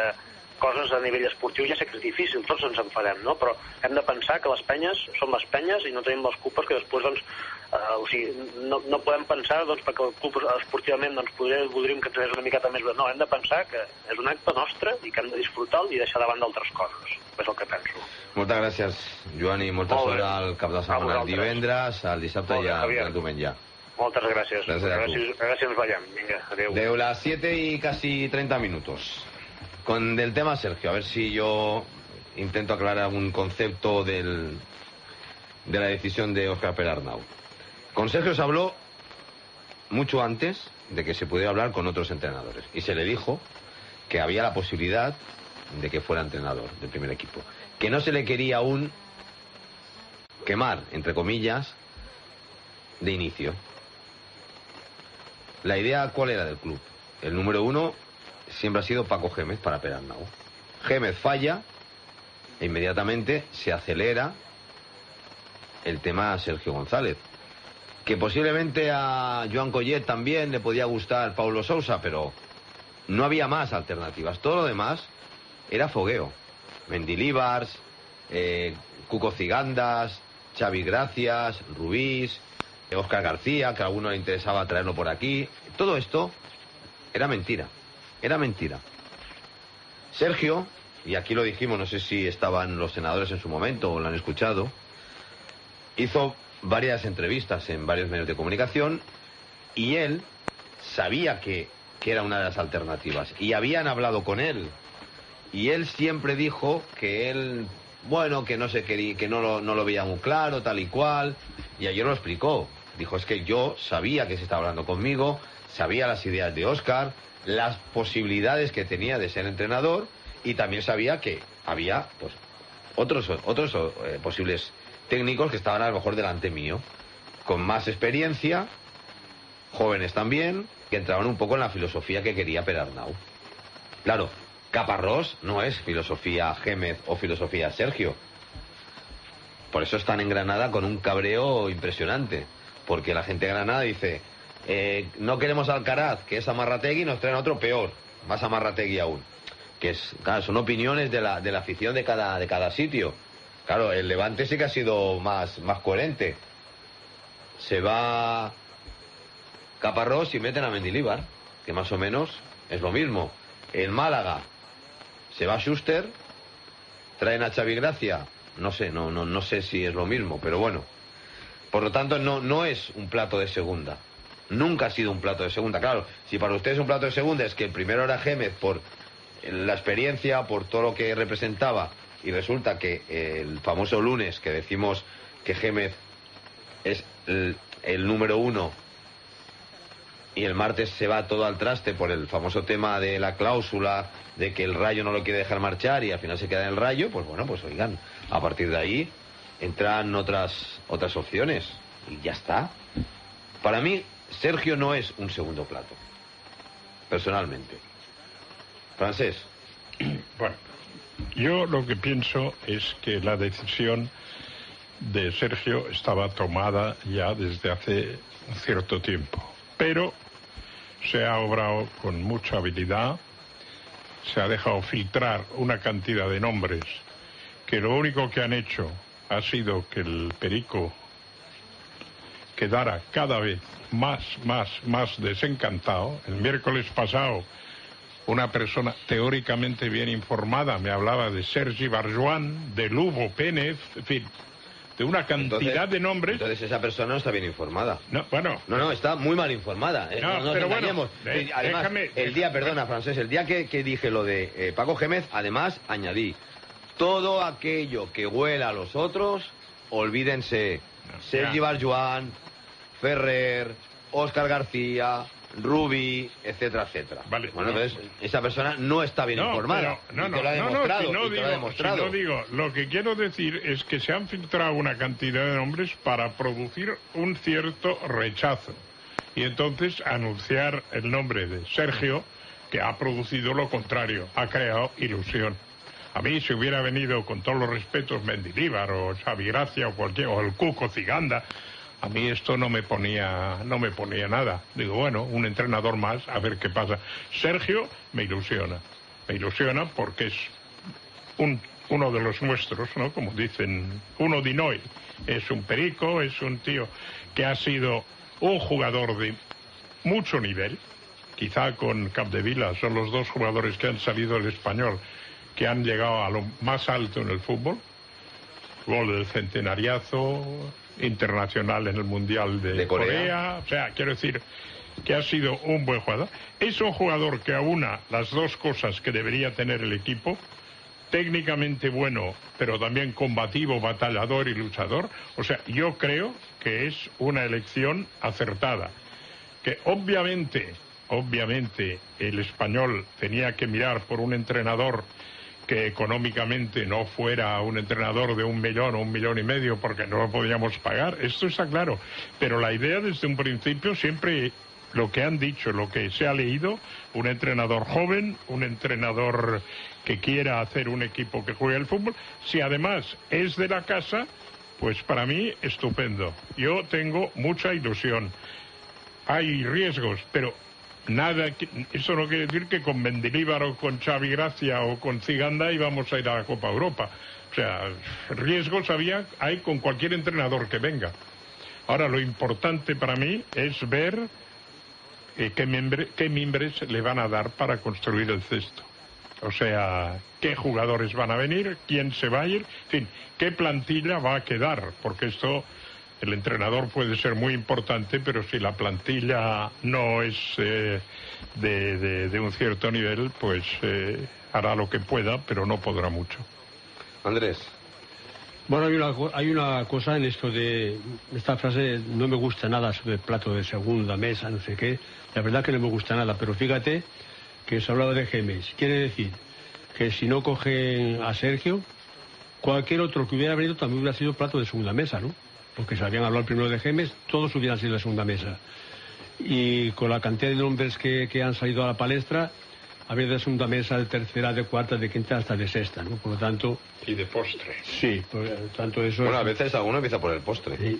coses a nivell esportiu. Ja sé que és difícil, tots ens enfadem, no? Però hem de pensar que les penyes són les penyes i no tenim les culpes que després, no podem pensar perquè el club esportivament voldríem que ens una miqueta més bé. No, hem de pensar que és un acte nostre i que hem de disfrutar-lo i deixar davant d'altres coses. És el que penso. Moltes gràcies, Joan, i molta sort al cap de setmana. El divendres, el dissabte i el diumenge. Moltes gràcies. A veure si ens veiem. Vinga, adéu. De las 7 y casi 30 minutos. Con del tema Sergio, a ver si yo intento aclarar algún concepto de la decisión de Óscar Pere Arnau. Con Sergio se habló mucho antes de que se pudiera hablar con otros entrenadores. Y se le dijo que había la posibilidad de que fuera entrenador del primer equipo. Que no se le quería aún quemar, entre comillas, de inicio. La idea, ¿cuál era del club? El número 1 siempre ha sido Paco Gémez para Pere Arnau. Gémez falla e inmediatamente se acelera el tema Sergio González. Que posiblemente a Joan Collet también le podía gustar Paulo Sousa, pero no había más alternativas. Todo lo demás era fogueo. Mendilíbars, Cuco Cigandas, Xavi Gracias, Rubís, Óscar García, que a alguno le interesaba traerlo por aquí. Todo esto era mentira. Era mentira. Sergio, y aquí lo dijimos, no sé si estaban los senadores en su momento o lo han escuchado, hizo varias entrevistas en varios medios de comunicación y él sabía que era una de las alternativas y habían hablado con él y él siempre dijo que él, bueno, que no se quería, que no lo veía muy claro, tal y cual, y ayer lo explicó. Dijo, es que yo sabía que se estaba hablando conmigo, sabía las ideas de Óscar, las posibilidades que tenía de ser entrenador y también sabía que había pues otros posibles técnicos que estaban a lo mejor delante mío, con más experiencia, jóvenes también, que entraban un poco en la filosofía que quería Perarnau. Claro, Caparrós no es filosofía Gémez o filosofía Sergio. Por eso están en Granada con un cabreo impresionante, porque la gente de Granada dice, no queremos Alcaraz, que es Amarrategui, nos traen otro peor, más Amarrategui aún. Que es, claro, son opiniones de la afición de cada sitio. Claro, el Levante sí que ha sido más coherente. Se va Caparrós y meten a Mendilibar, que más o menos es lo mismo. El Málaga se va Schuster, traen a Xavi Gracia, no sé si es lo mismo, pero bueno. Por lo tanto, no es un plato de segunda. Nunca ha sido un plato de segunda. Claro, si para ustedes un plato de segunda es que el primero era Gémez por la experiencia, por todo lo que representaba, y resulta que el famoso lunes que decimos que Gémez es el número 1 y el martes se va todo al traste por el famoso tema de la cláusula de que el Rayo no lo quiere dejar marchar y al final se queda en el Rayo, pues bueno, pues oigan, a partir de ahí entran otras opciones y ya está. Para mí Sergio no es un segundo plato, personalmente. Francés. Bueno, yo lo que pienso es que la decisión de Sergio estaba tomada ya desde hace un cierto tiempo, pero se ha obrado con mucha habilidad, se ha dejado filtrar una cantidad de nombres que lo único que han hecho ha sido que el Perico quedara cada vez más desencantado. El miércoles pasado una persona teóricamente bien informada me hablaba de Sergi Barjuan, de Lugo Pénez, en fin, de una cantidad de nombres. Entonces esa persona no está bien informada. No, bueno. No, está muy mal informada. No, pero bueno, además, el día, perdona, Francés, el día que dije lo de Paco Gémez, además añadí, todo aquello que huela a los otros, olvídense. Sergi Barjuan, Ferrer, Óscar García, Rubi, etcétera, etcétera. Vale, bueno, entonces esa persona no está bien informada. Lo que quiero decir es que se han filtrado una cantidad de nombres para producir un cierto rechazo. Y entonces anunciar el nombre de Sergio, que ha producido lo contrario, ha creado ilusión. A mí, si hubiera venido, con todos los respetos, Mendilibar o Xavi Gracia o el Cuco Ciganda, a mí esto no me ponía nada. Digo, bueno, un entrenador más, a ver qué pasa. Sergio me ilusiona porque es uno de los nuestros, ¿no? Como dicen, uno di noi. Es un perico, es un tío que ha sido un jugador de mucho nivel. Quizá con Capdevila son los dos jugadores que han salido del Español, que han llegado a lo más alto en el fútbol. Gol del centenariazo, internacional en el Mundial de Corea. O sea, quiero decir que ha sido un buen jugador. Es un jugador que aúna las dos cosas que debería tener el equipo: técnicamente bueno, pero también combativo, batallador y luchador. O sea, yo creo que es una elección acertada. Que obviamente el Español tenía que mirar por un entrenador que económicamente no fuera un entrenador de 1 millón o 1,5 millones, porque no lo podíamos pagar, esto está claro. Pero la idea desde un principio, siempre lo que han dicho, lo que se ha leído, un entrenador joven, un entrenador que quiera hacer un equipo que juegue al fútbol, si además es de la casa, pues para mí estupendo. Yo tengo mucha ilusión. Hay riesgos, pero nada, eso no quiere decir que con Mendilibar o con Xavi Gracia o con Ciganda íbamos a ir a la Copa Europa. O sea, riesgos hay con cualquier entrenador que venga. Ahora, lo importante para mí es ver qué mimbres le van a dar para construir el cesto. O sea, qué jugadores van a venir, quién se va a ir, en fin, qué plantilla va a quedar, porque esto El entrenador puede ser muy importante, pero si la plantilla no es de un cierto nivel, pues hará lo que pueda, pero no podrá mucho. Andrés. Bueno, hay una cosa en esto de esta frase, no me gusta nada sobre plato de segunda mesa, no sé qué. La verdad que no me gusta nada, pero fíjate que se hablaba de Gémez. Quiere decir que si no cogen a Sergio, cualquier otro que hubiera venido también hubiera sido plato de segunda mesa, ¿no? Porque se habían hablado primero de Gémez, todos hubieran sido de segunda mesa. Y con la cantidad de nombres que han salido a la palestra, había de segunda mesa, de tercera, de cuarta, de quinta, hasta de sexta, ¿no? Por lo tanto... Y de postre. Sí, por lo tanto eso... Bueno, a veces alguno empieza por el postre. Sí.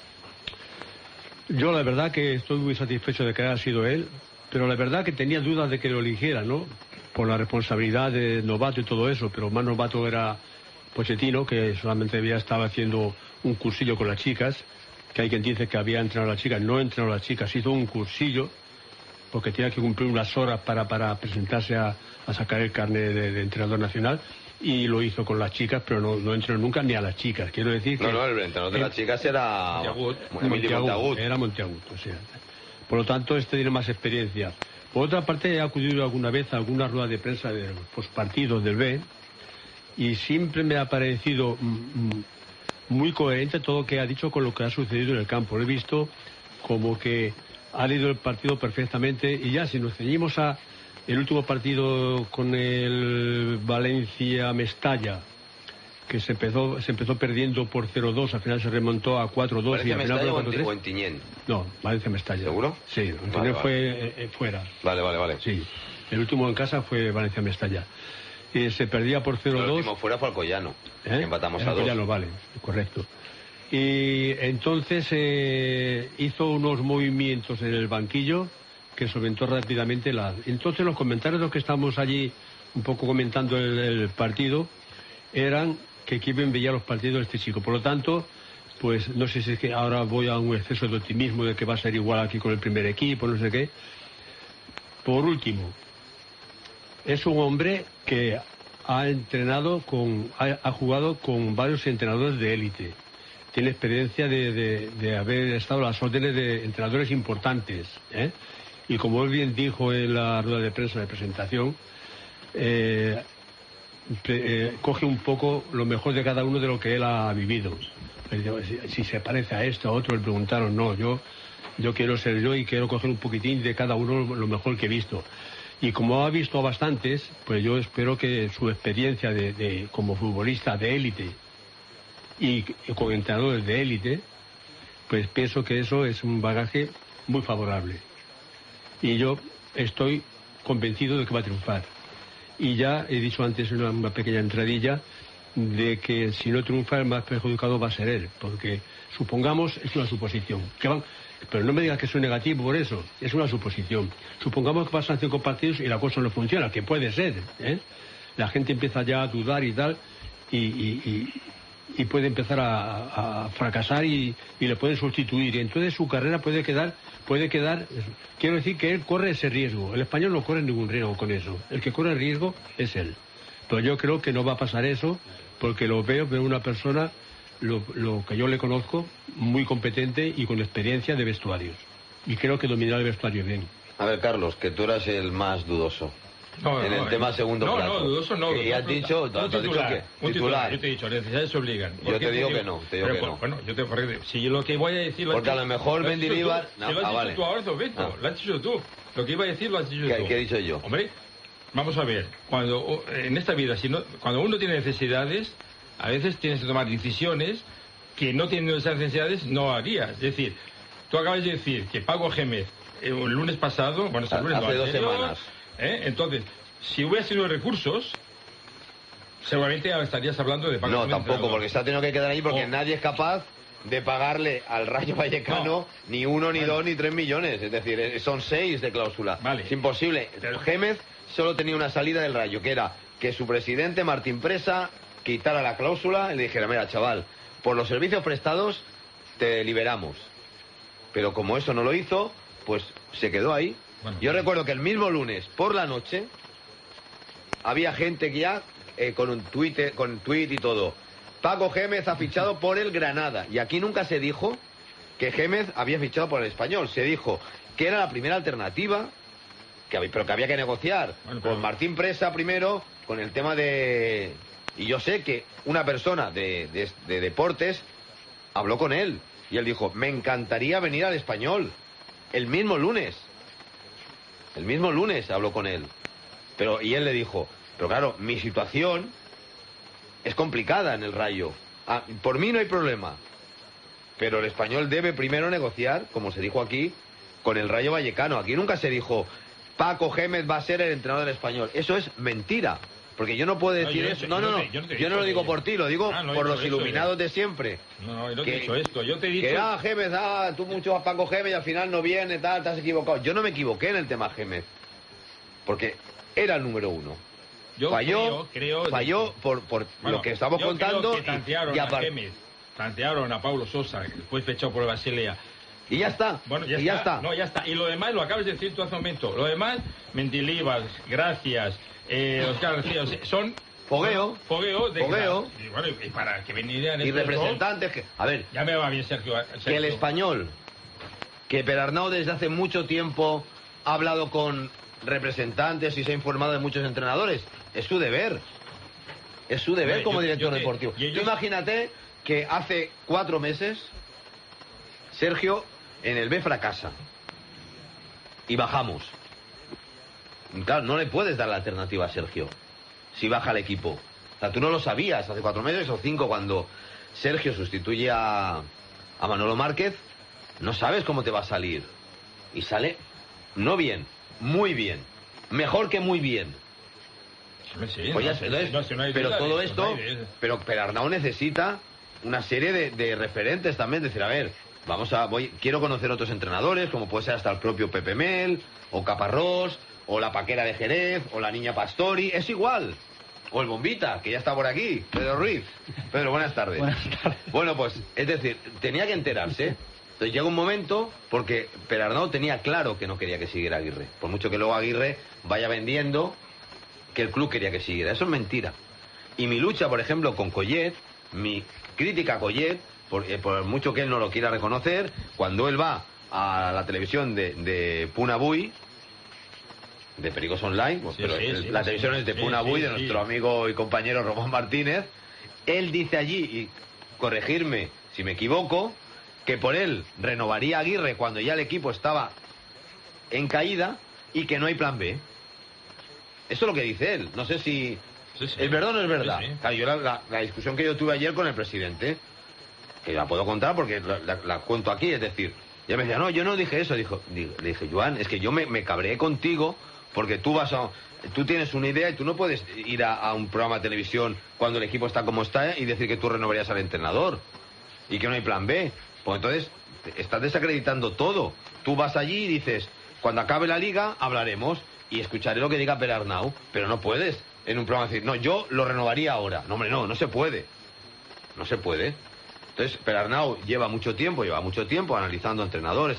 Yo la verdad que estoy muy satisfecho de que haya sido él, pero la verdad que tenía dudas de que lo eligiera, ¿no? Por la responsabilidad de novato y todo eso, pero más novato era Pochettino, que solamente había estado haciendo un cursillo con las chicas, que hay quien dice que había entrenado a las chicas, no entrenó a las chicas, hizo un cursillo, porque tenía que cumplir unas horas para presentarse a sacar el carnet de entrenador nacional, y lo hizo con las chicas, pero no entrenó nunca ni a las chicas. Quiero decir que... No, el entrenador de las chicas era Monteagut. Era Monteagut, o sea. Por lo tanto, este tiene más experiencia. Por otra parte, he acudido alguna vez a alguna rueda de prensa de postpartidos del B, y siempre me ha parecido muy coherente todo lo que ha dicho con lo que ha sucedido en el campo. Lo he visto como que ha leído el partido perfectamente, y ya si nos ceñimos a el último partido con el Valencia-Mestalla, que se empezó perdiendo por 0-2, al final se remontó a 4-2 y al final fue 4-3. ¿O en Tiñén? No, Valencia-Mestalla. ¿Seguro? Sí, en Tiñén fue fuera. Vale. Sí, el último en casa fue Valencia-Mestalla. Se perdía por 0-2. El último fuera fue Alcoyano, que empatamos a 2. Alcoyano, vale, correcto. Y entonces hizo unos movimientos en el banquillo que solventó rápidamente Entonces los comentarios de los que estamos allí un poco comentando el partido eran que bien veía los partidos de este chico. Por lo tanto, pues no sé si es que ahora voy a un exceso de optimismo de que va a ser igual aquí con el primer equipo, no sé qué. Por último, es un hombre que ha entrenado ha jugado con varios entrenadores de élite. Tiene experiencia de haber estado a las órdenes de entrenadores importantes, ¿eh? Y como él bien dijo en la rueda de prensa de presentación, coge un poco lo mejor de cada uno de lo que él ha vivido. Si se parece a esto, a otro, le preguntaron, no, yo quiero ser yo y quiero coger un poquitín de cada uno lo mejor que he visto. Y como ha visto a bastantes, pues yo espero que su experiencia como futbolista de élite y con entrenadores de élite, pues pienso que eso es un bagaje muy favorable. Y yo estoy convencido de que va a triunfar. Y ya he dicho antes en una pequeña entradilla de que si no triunfa el más perjudicado va a ser él, porque supongamos, es una suposición, pero no me digas que soy negativo por eso, es una suposición. Supongamos que pasan 5 partidos y la cosa no funciona, que puede ser, ¿eh? La gente empieza ya a dudar y tal, y puede empezar a fracasar y le pueden sustituir, y entonces su carrera puede quedar, quiero decir que él corre ese riesgo. El español no corre ningún riesgo con eso, el que corre el riesgo es él. Pero yo creo que no va a pasar eso, porque veo una persona, lo que yo le conozco, muy competente y con experiencia de vestuarios, y creo que dominará el vestuario bien. A ver, Carlos, que tú eras el más dudoso. En el tema segundo plato. No, dudoso no. Y has dicho, ¿tú has dicho qué? Titular. Yo te he dicho, las necesidades obligan. Yo te digo que no, Bueno, yo te corrijo. Si yo lo que voy a decir... Porque a lo mejor Mendilibar... Si lo has dicho tú ahora, Roberto, lo has dicho tú. Lo que iba a decir lo has dicho tú. ¿Qué he dicho yo? Hombre, vamos a ver. Cuando en esta vida, cuando uno tiene necesidades, a veces tienes que tomar decisiones que no teniendo esas necesidades no harías. Es decir, tú acabas de decir que Paco Gémez el lunes pasado... Bueno, el lunes hace 2 semanas... Entonces, si hubiera sido recursos, seguramente estarías hablando de Paco. No, tampoco, porque se ha tenido que quedar ahí porque nadie es capaz de pagarle al Rayo Vallecano ni 1, ni 2, ni 3 millones. Es decir, son 6 de cláusula. Vale. Es imposible. Gémez solo tenía una salida del Rayo, que era que su presidente, Martín Presa, quitara la cláusula y le dijera, mira, chaval, por los servicios prestados te liberamos. Pero como eso no lo hizo, pues se quedó ahí. Bueno, yo recuerdo que el mismo lunes por la noche había gente que ya con un tuit y todo. Paco Gémez ha fichado por el Granada. Y aquí nunca se dijo que Gémez había fichado por el Español. Se dijo que era la primera alternativa, pero que había que negociar con Martín Presa primero, con el tema de... Y yo sé que una persona de deportes habló con él, y él dijo, me encantaría venir al Español. El mismo lunes habló con él. Y él le dijo, pero claro, mi situación es complicada en el Rayo. Por mí no hay problema. Pero el Español debe primero negociar, como se dijo aquí, con el Rayo Vallecano. Aquí nunca se dijo, Paco Gémez va a ser el entrenador del Español. Eso es mentira. Porque yo no puedo decir eso. No, yo no lo digo por ti, lo digo por los iluminados de siempre. No, yo no te he dicho esto. Yo te he dicho... Que, Gémez, tú mucho a Paco Gémez y al final no viene, tal, te has equivocado. Yo no me equivoqué en el tema Gémez. Porque era el número uno. Falló por lo que estamos contando. Creo que tantearon a Gémez, tantearon a Paulo Sosa, que después fechado por el Basilea. Y ya está. Bueno, ya está. No, ya está. Y lo demás lo acabas de decir tú hace un momento. Lo demás, Mendilibar, Gracias, Óscar García, son... Fogueo. Y bueno, y para que vinieran... Y representantes que... A ver... Ya me va bien, Sergio. Que el Español, que Perarnau desde hace mucho tiempo ha hablado con representantes y se ha informado de muchos entrenadores. Es su deber. Es su deber como director deportivo. Tú imagínate que hace 4 meses Sergio en el B fracasa y bajamos. Claro, no le puedes dar la alternativa a Sergio si baja el equipo. O sea, tú no lo sabías hace 4 meses o 5 cuando Sergio sustituye a Manolo Márquez. No sabes cómo te va a salir. Y sale no bien, muy bien. Mejor que muy bien. Sí, pero todo esto... Pero Perarnau necesita una serie de referentes también. Decir, a ver, quiero conocer otros entrenadores, como puede ser hasta el propio Pepe Mel, o Caparrós, o la Paquera de Jerez, o la Niña Pastori, es igual. O el Bombita, que ya está por aquí, Pedro Ruiz. Pedro, buenas tardes. Bueno, pues, es decir, tenía que enterarse. Entonces llega un momento, porque Perarnau tenía claro que no quería que siguiera Aguirre. Por mucho que luego Aguirre vaya vendiendo que el club quería que siguiera. Eso es mentira. Y mi lucha, por ejemplo, con Collet, mi crítica a Collet, por mucho que él no lo quiera reconocer, cuando él va a la televisión de Punavuy, de Pericos Online, la televisión es de Punavuy, de nuestro amigo y compañero Román Martínez, él dice allí, y corregirme si me equivoco, que por él renovaría a Aguirre cuando ya el equipo estaba en caída y que no hay plan B. Eso es lo que dice él. No sé si es verdad o no es verdad. Claro, yo la discusión que yo tuve ayer con el presidente, que la puedo contar porque la cuento aquí, es decir, ya me decía, no, yo no dije eso. Le dije, Joan, es que yo me cabreé contigo porque tú tienes una idea y tú no puedes ir a un programa de televisión cuando el equipo está como está y decir que tú renovarías al entrenador y que no hay plan B. Pues entonces estás desacreditando todo. Tú vas allí y dices, cuando acabe la liga hablaremos y escucharé lo que diga Perarnau, pero no puedes en un programa decir, no, yo lo renovaría ahora. No, hombre, no se puede. No se puede. Entonces Perarnau lleva mucho tiempo analizando entrenadores,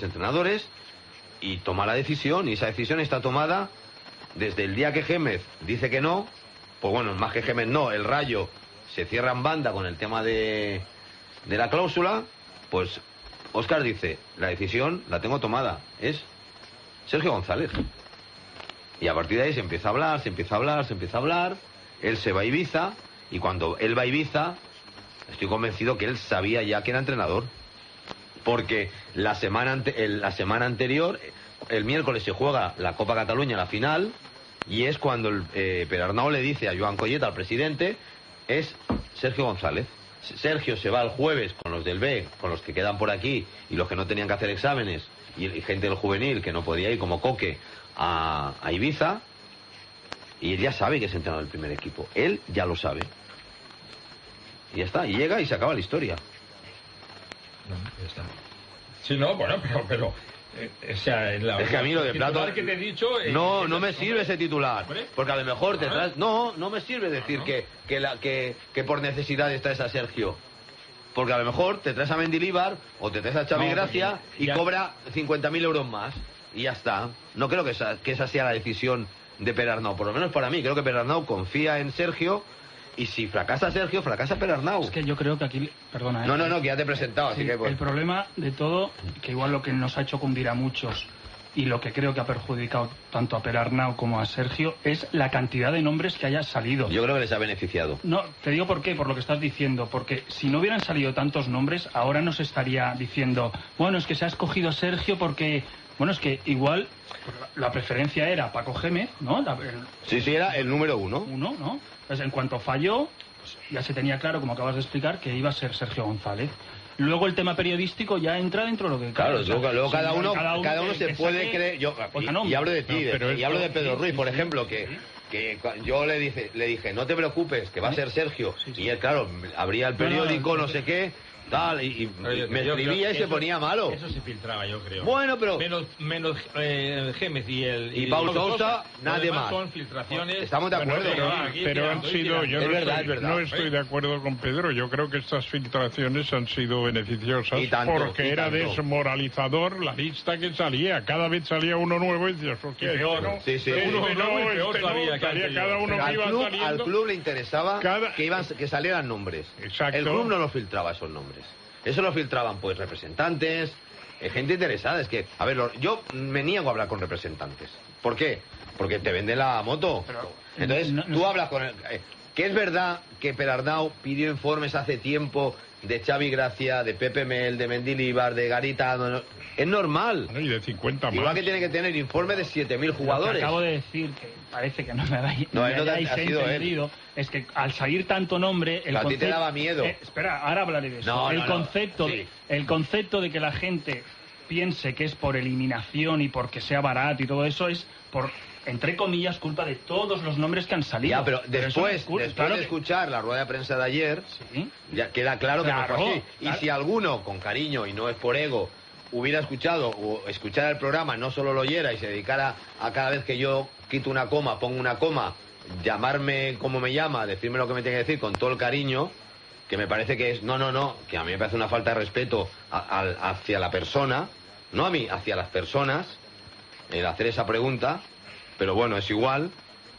y toma la decisión, y esa decisión está tomada desde el día que Gémez dice que no. Pues bueno, más que Gémez no, el Rayo se cierra en banda con el tema de la cláusula. Pues Óscar dice, la decisión la tengo tomada, es Sergio González. Y a partir de ahí se empieza a hablar, él se va a Ibiza, y cuando él va a Ibiza, estoy convencido que él sabía ya que era entrenador. Porque la semana anterior, el miércoles se juega la Copa Cataluña, la final, y es cuando Perarnau le dice a Joan Collet, al presidente, es Sergio González. Sergio se va el jueves con los del B, con los que quedan por aquí y los que no tenían que hacer exámenes, y gente del juvenil que no podía ir, como Coque, a Ibiza, y él ya sabe que es entrenador del primer equipo. Él ya lo sabe. Y ya está, y llega y se acaba la historia. No, ya está. Sí, no, bueno, pero o sea, es que a mí lo de Plato que te he dicho, no me sirve ese titular, porque a lo mejor te traes, no me sirve decir que por necesidad traes a Sergio, porque a lo mejor te traes a Mendilibar o te traes a Xavi Gracia y cobra 50.000 euros más y ya está. No creo que esa sea la decisión de Perarnau, por lo menos para mí. Creo que Perarnau confía en Sergio Y si fracasa Sergio, fracasa Perarnau. Es que yo creo que aquí, perdona. No, que ya te he presentado, Sí, así que... Pues... El problema de todo, que igual lo que nos ha hecho cundir a muchos y lo que creo que ha perjudicado tanto a Perarnau como a Sergio es la cantidad de nombres que haya salido. Yo creo que les ha beneficiado. No, te digo por qué, por lo que estás diciendo, porque si no hubieran salido tantos nombres, ahora no se estaría diciendo, bueno, es que se ha escogido Sergio porque... Bueno, es que igual la preferencia era Paco Gémez, ¿no? Sí, era el número 1. ¿No? Pues en cuanto falló, pues ya se tenía claro, como acabas de explicar, que iba a ser Sergio González. Luego el tema periodístico ya entra dentro de lo que... Claro, luego cada uno se puede creer... Y hablo de ti, y hablo de Pedro Ruiz, por ejemplo, que yo le dije, no te preocupes, que va a ser Sergio. Y él, claro, abría el periódico, no sé qué... Tal, y me escribía y se ponía malo. Eso se filtraba, yo creo. Bueno, pero... Menos Gémez y Pau Sousa, nadie más. Son filtraciones... Estamos de acuerdo. Pero han sido... Yo no estoy ¿eh? de acuerdo con Pedro. Yo creo que estas filtraciones han sido beneficiosas porque era desmoralizador la lista que salía. Cada vez salía uno nuevo y decías, hostia, peor, ¿no? Sí. Peor todavía, cada uno que iba saliendo... Al club le interesaba que salieran nombres. Exacto. El club no lo filtraba esos nombres. Eso lo filtraban, pues, representantes, gente interesada. Es que, a ver, yo me niego a hablar con representantes. ¿Por qué? Porque te vende la moto. Entonces, tú hablas con él. Que es verdad que Perarnau pidió informes hace tiempo de Xavi Gracia, de Pepe Mel, de Mendilibar, de Garitano. Es normal. Y de 50 más. Igual que tiene que tener informe de 7.000 jugadores. Acabo de decir que parece que no me habéis entendido. Es que al salir tanto nombre... A ti te daba miedo. Espera, ahora hablaré de eso. El concepto de que la gente piense que es por eliminación y porque sea barato y todo eso es por, entre comillas, culpa de todos los nombres que han salido. Ya, pero después de escuchar la rueda de prensa de ayer, ya queda claro que no fue así. Y si alguno, con cariño, y no es por ego, hubiera escuchado o escuchara el programa, no solo lo oyera y se dedicara a cada vez que yo quito una coma, pongo una coma, llamarme como me llama, decirme lo que me tiene que decir con todo el cariño, que me parece que es... No, que a mí me parece una falta de respeto hacia la persona, no a mí, hacia las personas, el hacer esa pregunta, pero bueno, es igual.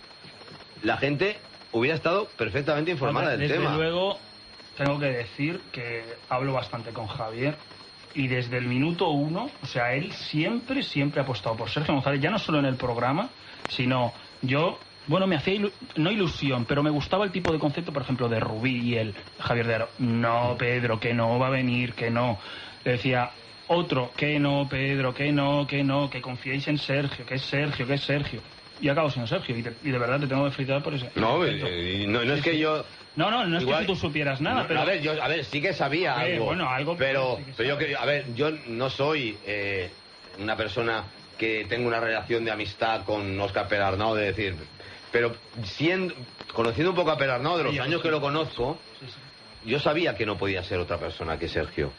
La gente hubiera estado perfectamente informada del tema. Desde luego, tengo que decir que hablo bastante con Javier, y desde el minuto 1, o sea, él siempre ha apostado por Sergio González, ya no solo en el programa, sino yo... Bueno, me hacía no ilusión, pero me gustaba el tipo de concepto, por ejemplo, de Rubí y el Javier de Aro. No, Pedro, que no va a venir, que no. Le decía otro, que no, Pedro, que no, que confiéis en Sergio, que es Sergio. Y acabo siendo Sergio, y de verdad te tengo que felicitar por ese. No es que yo... No es igual, que tú supieras nada, pero... A ver, sí que sabía algo. Bueno, algo... Pero yo no soy una persona que tenga una relación de amistad con Óscar Perarnau, de decir... Pero conociendo un poco a Perarnau, de los años que lo conozco, yo sabía que no podía ser otra persona que Sergio.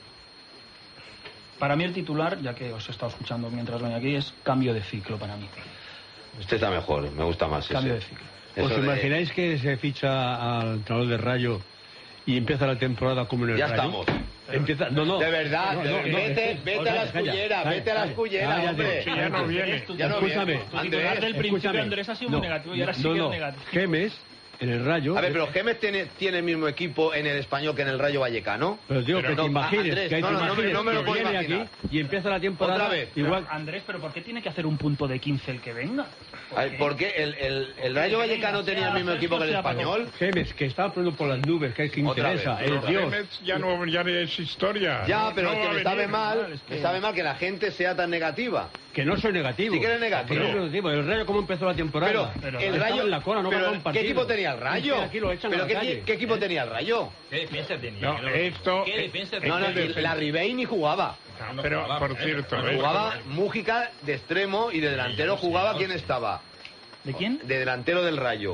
Para mí el titular, ya que os he estado escuchando mientras venía aquí, es cambio de ciclo para mí. Este está mejor, me gusta más cambio ese. De ciclo. ¿Os imagináis que se ficha al entrenador de Rayo y empieza la temporada como en el Rayo? Ya estamos. Empieza, de verdad, vete a las culleras, hombre. Sí, ya no viene. Escúchame, Andrés, del principio Andrés ha sido muy negativo y ahora sí que es negativo. Gémez, en el Rayo... A ver, pero Gémez tiene el mismo equipo en el Español que en el Rayo Vallecano. Pero digo, que te imagines, no me lo puedo viene imaginar. Aquí y empieza la temporada... Otra vez. Igual. Andrés, pero ¿por qué tiene que hacer un punto de 15 el que venga? Porque el Rayo Vallecano tenía el mismo equipo que el Español. Gémez, que está poniendo por las nubes, que es que interesa, el Dios. Gémez ya es historia. Ya, pero que me sabe mal que la gente sea tan negativa. Que no soy negativo. Sí que eres negativo. El Rayo, ¿cómo empezó la temporada? Pero el Rayo en la cola, no pero un partido. ¿Qué equipo tenía el Rayo? ¿Pero qué equipo tenía el Rayo? ¿Qué defensa tenía? ¿Qué defensa tenía? La Ribey ni jugaba. Pero, por cierto... Jugaba Mújica de extremo y de delantero jugaba... ¿Quién estaba? ¿De quién? De delantero del Rayo.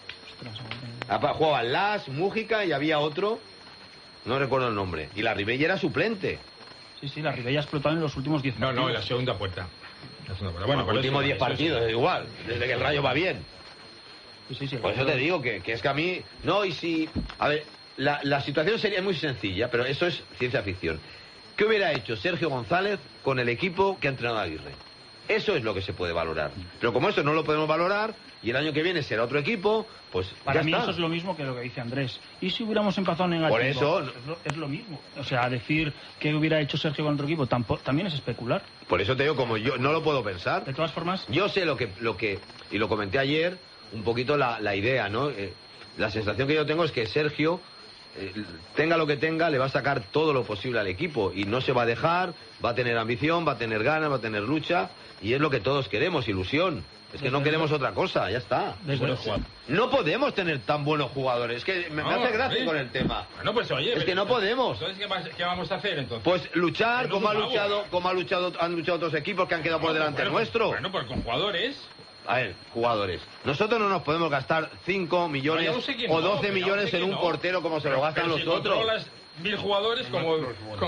Jugaba Las, Mújica y había otro... No recuerdo el nombre. Y la Ribey era suplente. Sí, la Ribey ha explotado en los últimos 10 partidos. No, en la segunda puerta. Bueno, los últimos 10 partidos, es igual. Desde que el Rayo va bien. Sí, por eso te digo que es que a mí... No, y si... A ver, la situación sería muy sencilla, pero eso es ciencia ficción. ¿Qué hubiera hecho Sergio González con el equipo que ha entrenado a Aguirre? Eso es lo que se puede valorar. Pero como eso no lo podemos valorar, y el año que viene será otro equipo, pues para ya mí está. eso es lo mismo que lo que dice Andrés. ¿Y si hubiéramos empezado negativo? Por eso... Es lo mismo. O sea, decir que hubiera hecho Sergio con otro equipo también es especular. Por eso te digo, como yo no lo puedo pensar. De todas formas... Yo sé lo que y lo comenté ayer, un poquito la idea, ¿no? La sensación que yo tengo es que Sergio, tenga lo que tenga, le va a sacar todo lo posible al equipo y no se va a dejar, va a tener ambición, va a tener ganas, va a tener lucha, y es lo que todos queremos, ilusión. Es que no queremos otra cosa, ya está. No podemos tener tan buenos jugadores. Es que me hace gracia con el tema. No, pues oye, es que no podemos. Entonces, ¿qué vamos a hacer entonces? Pues luchar, como han luchado otros equipos que han quedado por delante nuestro. Bueno, pues con jugadores. A ver, jugadores. Nosotros no nos podemos gastar 5 millones o 12 millones en un portero como se lo gastan los otros. 1000 jugadores como...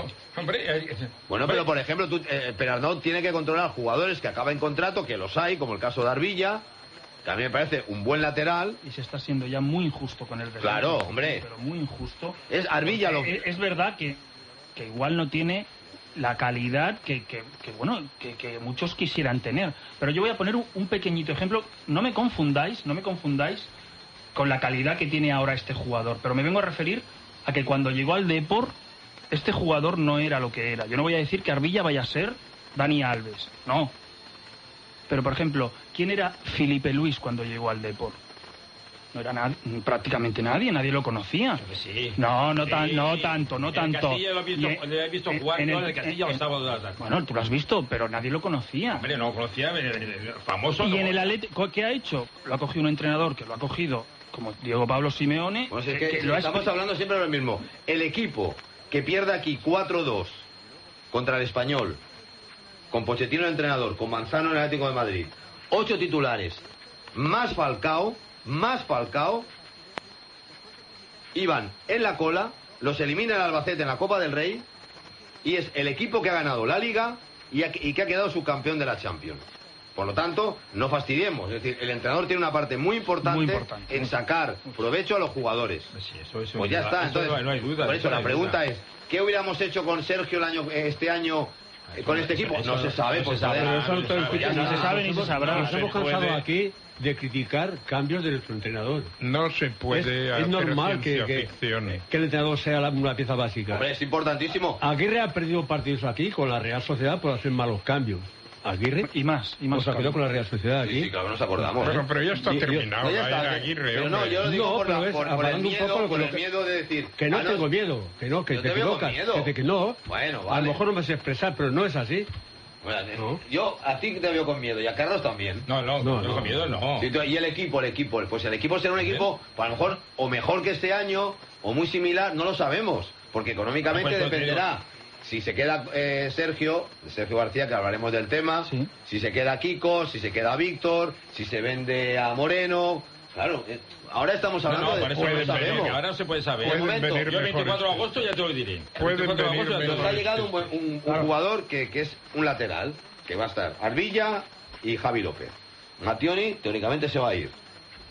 Bueno, pero por ejemplo, Perarnau tiene que controlar jugadores que acaban contrato, que los hay, como el caso de Arbilla, que a mí me parece un buen lateral. Y se está siendo ya muy injusto con el defensa. Claro, hombre. Pero muy injusto. Es Arbilla lo... Es verdad que igual no tiene la calidad que muchos quisieran tener. Pero yo voy a poner un pequeñito ejemplo. No me confundáis con la calidad que tiene ahora este jugador. Pero me vengo a referir a que cuando llegó al Depor, este jugador no era lo que era. Yo no voy a decir que Arbilla vaya a ser Dani Alves, no. Pero, por ejemplo, ¿quién era Felipe Luis cuando llegó al Depor? No era prácticamente nadie lo conocía. Sí. No tanto. En Castilla lo he visto jugar, en el Castilla o sábado de la tarde. Bueno, tú lo has visto, pero nadie lo conocía. Hombre, no conocía, famoso. Y en el Atlético, ¿qué ha hecho? Lo ha cogido un entrenador que lo ha cogido como Diego Pablo Simeone. Pues es que estamos hablando siempre de lo mismo. El equipo que pierde aquí 4-2 contra el Español, con Pochettino el entrenador, con Manzano en el Atlético de Madrid, 8 titulares, más Falcao, iban en la cola, los elimina el Albacete en la Copa del Rey, y es el equipo que ha ganado la Liga y que ha quedado subcampeón de la Champions. Por lo tanto, no fastidiemos. Es decir, el entrenador tiene una parte muy importante en sacar provecho a los jugadores. Sí, eso pues ya está. Entonces, no hay duda. Por eso la pregunta es, ¿qué hubiéramos hecho con Sergio este año con este equipo? No se sabe, pues no se sabe ni se sabrá. Nos hemos cansado aquí de criticar cambios de nuestro entrenador. No se puede hacer normal que el entrenador sea una pieza básica. Hombre, es importantísimo. Aguirre ha perdido partidos aquí con la Real Sociedad por hacer malos cambios. Aguirre y más. O sea, quedó con la Real Sociedad aquí. Sí, claro, nos acordamos. Pero ya está terminado. Ya está, Aguirre, pero no, yo lo digo por el miedo de decir... Que no tengo miedo, que te equivocas. Que no. Bueno, vale. A lo mejor no me sé expresar, pero no es así. Bueno, yo a ti te veo con miedo y a Carlos también. No, con miedo no. Y el equipo, pues el equipo será un equipo, pues a lo mejor, o mejor que este año, o muy similar, no lo sabemos, porque económicamente dependerá. Si se queda Sergio García, que hablaremos del tema, sí. Si se queda Kiko, si se queda Víctor, si se vende a Moreno... Claro, ahora estamos hablando de... Ahora no se puede saber. Yo el 24 de agosto ya te lo diré. Nos ha llegado un jugador que es un lateral, que va a estar Arbilla y Javi López. Mattioni, teóricamente, se va a ir.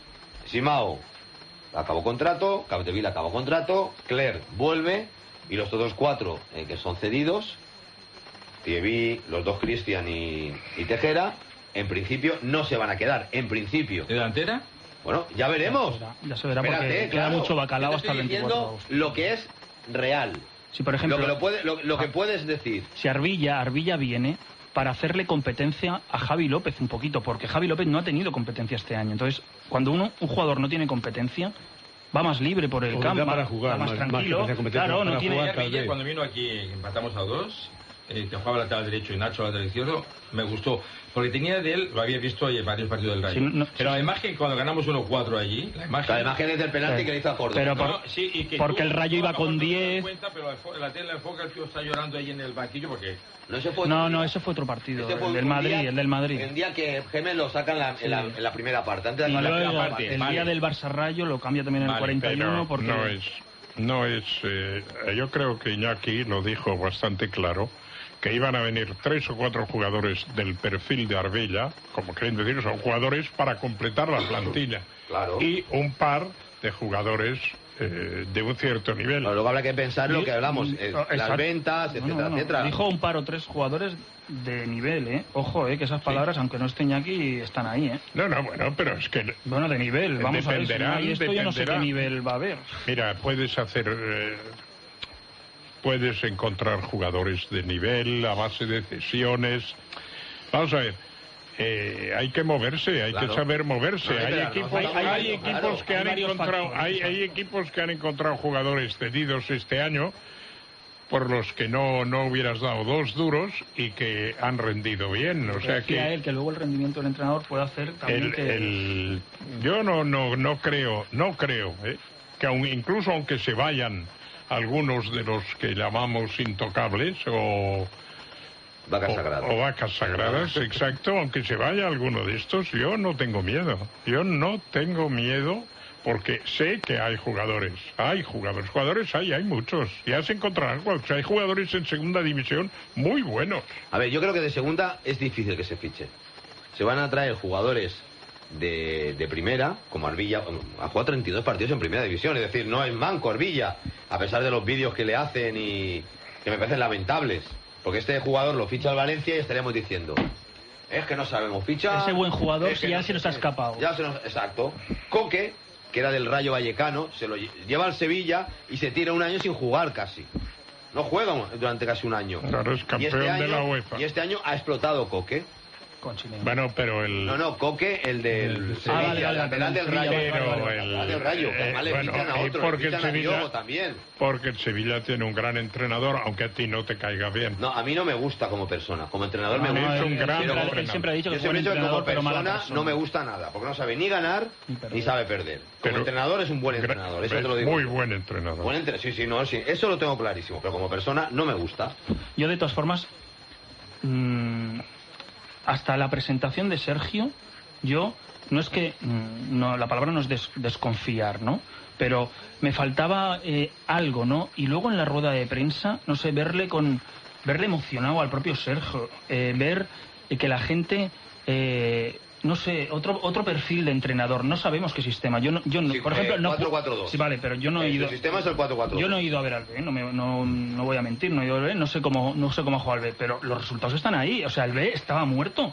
Simao acabó contrato, Capdevila acabó contrato, Cler vuelve, y los otros 4 que son cedidos, Thierry, los 2 Cristian y Tejera, en principio no se van a quedar, en principio. ¿De delantera? Bueno, ya veremos. Ya se verá. Espérate, porque queda mucho bacalao hasta el 24 de agosto. Lo que es real. Si, por ejemplo, lo que puedes decir. Si Arbilla viene para hacerle competencia a Javi López un poquito, porque Javi López no ha tenido competencia este año. Entonces, cuando un jugador no tiene competencia, va más libre por el campo, para jugar, va más tranquilo. Claro, no tiene... Arbilla, cuando vino aquí, empatamos a 2, que jugaba lateral derecho y Nacho lateral izquierdo, me gustó. Porque tenía de él, lo había visto en varios partidos del Rayo. Pero la imagen, cuando ganamos 1-4 allí, la imagen es del penalti que le hizo a Córdoba. Pero porque el Rayo iba con 10... Pero la tele enfoca, el tío está llorando ahí en el banquillo porque... Ese fue otro partido, el del Madrid. El día que Gémez lo saca en la primera parte. Antes de el día del Barça Rayo lo cambia también en el 41 porque... No es... yo creo que Iñaki lo dijo bastante claro, que iban a venir 3 o 4 jugadores del perfil de Arbella, como quieren decir, son jugadores para completar la plantilla. Claro. Y un par de jugadores de un cierto nivel. Pero luego habrá que pensar lo que hablamos, las Exacto. ventas, etcétera, No. etcétera. Dijo un par o tres jugadores de nivel, ¿eh? Ojo, que esas palabras, aunque no estén aquí, están ahí, ¿eh? No, bueno, pero es que... Bueno, de nivel, vamos a ver, si no hay esto, yo no sé qué dependerá. nivel va a haber. Mira, puedes encontrar jugadores de nivel a base de cesiones. Vamos a ver, hay que moverse, hay Claro. que saber moverse. No, Hay pero equipos, no, hay equipos que hay han varios encontrado, factores. hay equipos que han encontrado jugadores cedidos este año por los que no hubieras dado 2 duros y que han rendido bien. O sea Decía que él que luego el rendimiento del entrenador puede hacer también yo no creo que incluso aunque se vayan algunos de los que llamamos intocables o Vacas sagradas. o vacas sagradas, exacto, aunque se vaya alguno de estos, yo no tengo miedo. Yo no tengo miedo porque sé que hay jugadores. Hay muchos. Ya se encontrarán. Hay jugadores en segunda división muy buenos. A ver, yo creo que de segunda es difícil que se fiche. Se van a traer jugadores de primera, como Arbilla, ha jugado 32 partidos en primera división, es decir, no es manco Arbilla, a pesar de los vídeos que le hacen y que me parecen lamentables. Porque este jugador lo ficha al Valencia y estaríamos diciendo, es que no sabemos fichar. ese buen jugador es que ya se nos ha escapado. Exacto. Coque, que era del Rayo Vallecano, se lo lleva al Sevilla y se tira un año sin jugar casi. No juega durante casi un año. Claro, es campeón de la UEFA. Y este año ha explotado Coque. Con Chile. Bueno, pero No, Coque, el del Sevilla, vale, el lateral del Rayo. Pero Lateral del Rayo, que además le bueno, fichan a y otro, porque le el fichan a Sevilla- Diogo también. porque el Sevilla tiene un gran entrenador, aunque a ti no te caiga bien. No, a mí no me gusta como persona, como entrenador me No, gusta. es un gran Pero como- entrenador. Él siempre ha dicho Yo que siempre he dicho que como pero mala persona no me gusta nada, porque no sabe ni ganar Ni perder. ni sabe perder. Como Pero- entrenador es un buen entrenador, eso te lo digo. Muy buen entrenador. Sí, eso lo tengo clarísimo, pero como persona no me gusta. Yo, de todas formas, hasta la presentación de Sergio, yo, no es que, la palabra no es desconfiar, ¿no? Pero me faltaba algo, ¿no? Y luego en la rueda de prensa, no sé, verle emocionado al propio Sergio, ver que la gente, no sé, otro perfil de entrenador. No sabemos qué sistema. Yo no, Sí, por ejemplo, no. 4-4-2. Sí, vale, pero yo no he ido. El sistema es el 4-4-2. Yo no he ido a ver al B, no voy a mentir, no he ido al B, no sé cómo ha jugado al B, pero los resultados están ahí. O sea, el B estaba muerto.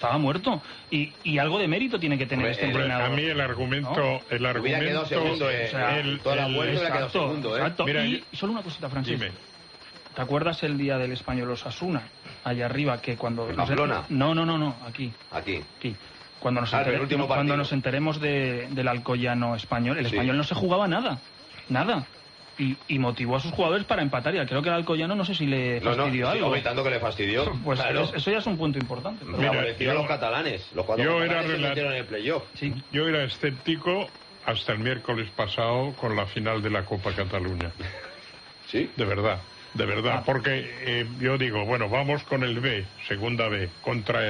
Y algo de mérito tiene que tener Hombre, este hombre, entrenador. A mí el argumento... Hubiera quedado segundo, toda la vuelta hubiera quedado segundo, Exacto. Mira, Y solo una cosita, Francis. Dime. ¿Te acuerdas el día del Español Osasuna? Allá arriba, que cuando... ¿En Pamplona? No, aquí. Aquí. Cuando nos, el último cuando partido. nos enteremos del Alcoyano español, el Sí. español no se jugaba nada. Y motivó a sus jugadores para empatar. Y creo que el Alcoyano no sé si le fastidió sí, algo. comentando que le fastidió. Pues claro. eso ya es un punto importante. pero- Mira, Favoreció a los catalanes. Los cuatro yo catalanes era se metieron en el playoff. Sí. Yo era escéptico hasta el miércoles pasado con la final de la Copa Cataluña. ¿Sí? De verdad, porque yo digo, bueno, vamos con el B, segunda B, contra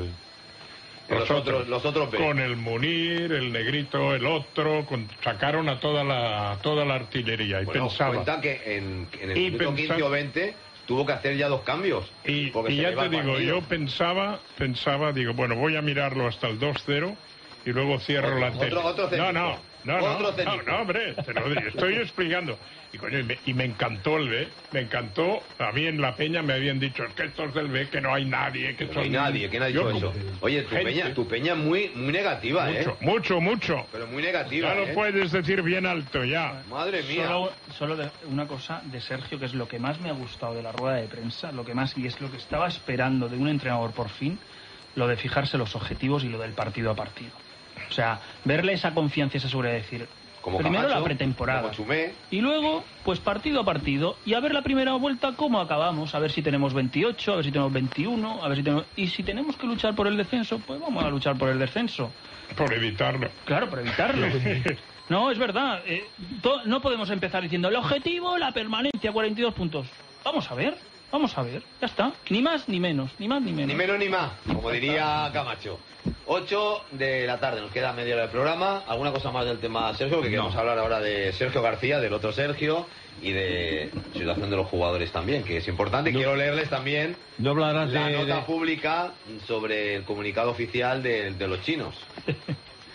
Los otros B. Con el Munir, el Negrito, el otro, sacaron a toda la artillería y Bueno, pensaba... cuenta que en el Y minuto 15 o 20 tuvo que hacer ya 2 cambios. Y porque se ya le iba te el digo, partido. yo pensaba, digo, bueno, voy a mirarlo hasta el 2-0 y luego cierro la tele. Otro céntrico. No, hombre, te lo digo, estoy explicando. Y, coño, y me encantó el B, me encantó. A mí en la Peña me habían dicho, es que estos del B, que no hay nadie, que No son... hay nadie, ¿quién ha dicho Yo eso? como- Oye, gente. tu peña es muy negativa, Mucho. Pero muy negativa, Ya lo puedes decir bien alto, ya. Madre mía. Solo una cosa de Sergio, que es lo que más me ha gustado de la rueda de prensa, lo que más, y es lo que estaba esperando de un entrenador por fin, lo de fijarse los objetivos y lo del partido a partido. O sea, verle esa confianza y esa seguridad de decir, Como primero Camacho, la pretemporada, como Chumé. y luego, pues partido a partido, y a ver la primera vuelta cómo acabamos, a ver si tenemos 28, a ver si tenemos 21, a ver si tenemos... Y si tenemos que luchar por el descenso, pues vamos a luchar por el descenso. Por evitarlo. Claro, por evitarlo. No, es verdad. No podemos empezar diciendo el objetivo, la permanencia, 42 puntos. Vamos a ver, ya está. Ni más ni menos, ni más ni menos. Ni menos ni más, como diría Camacho. 8 de la tarde, nos queda media hora del programa. ¿Alguna cosa más del tema Sergio? Que queremos hablar ahora de Sergio García, del otro Sergio, y de situación de los jugadores también, que es importante. Quiero leerles también No hablarás la de... nota pública sobre el comunicado oficial de los chinos.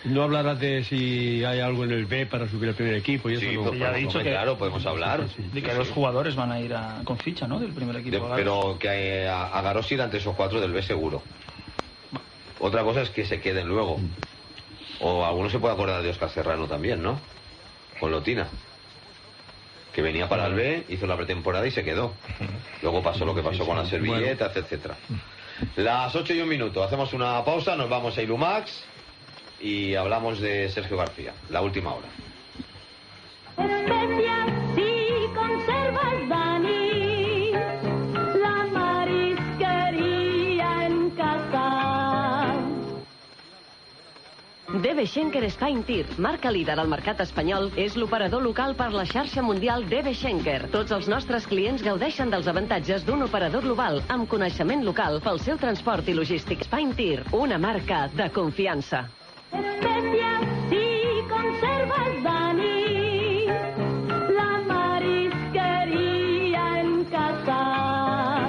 No hablarás de si hay algo en el B para subir al primer equipo y eso. Sí, no. pues, ya ha dicho que claro, podemos hablar. De que dos jugadores van a ir con ficha, ¿no? Del primer equipo. Pero que a Garós irán 3 o 4 del B seguro. Otra cosa es que se queden luego. O alguno se puede acordar de Óscar Serrano también, ¿no? Con Lotina. Que venía para el B, hizo la pretemporada y se quedó. Luego pasó lo que pasó con las servilletas, etcétera. Las 8:01, hacemos una pausa, nos vamos a Ilumax y hablamos de Sergio García, la última hora. Especias y conservas Dani, la marisquería en casa. DB Schenker Spain Tir, marca líder al mercat espanyol, és l'operador local per la xarxa mundial DB Schenker. Tots els nostres clients gaudeixen dels avantatges d'un operador global amb coneixement local pel seu transport i logístic. Spain Tir, una marca de confiança. Especias y conservas Dani, la marisquería en casa.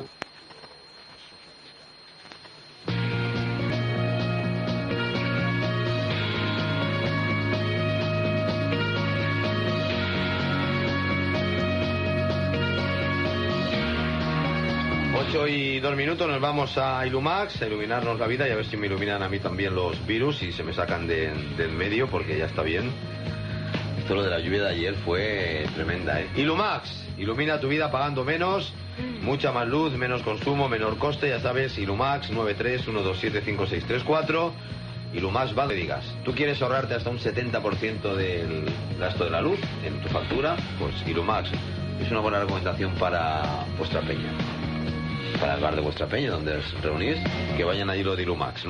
Ocho y 2 minutos, nos vamos a Ilumax, a iluminarnos la vida y a ver si me iluminan a mí también los virus y se me sacan del medio porque ya está bien. Esto lo de la lluvia de ayer fue tremenda, ¿eh? Ilumax, ilumina tu vida pagando menos, mucha más luz, menos consumo, menor coste, ya sabes, Ilumax 931275634. Ilumax va, le digas, ¿tú quieres ahorrarte hasta un 70% del gasto de la luz en tu factura? Pues Ilumax es una buena recomendación para vuestra peña. Para el bar de vuestra peña, donde os reunís, que vayan allí lo de Ilumax.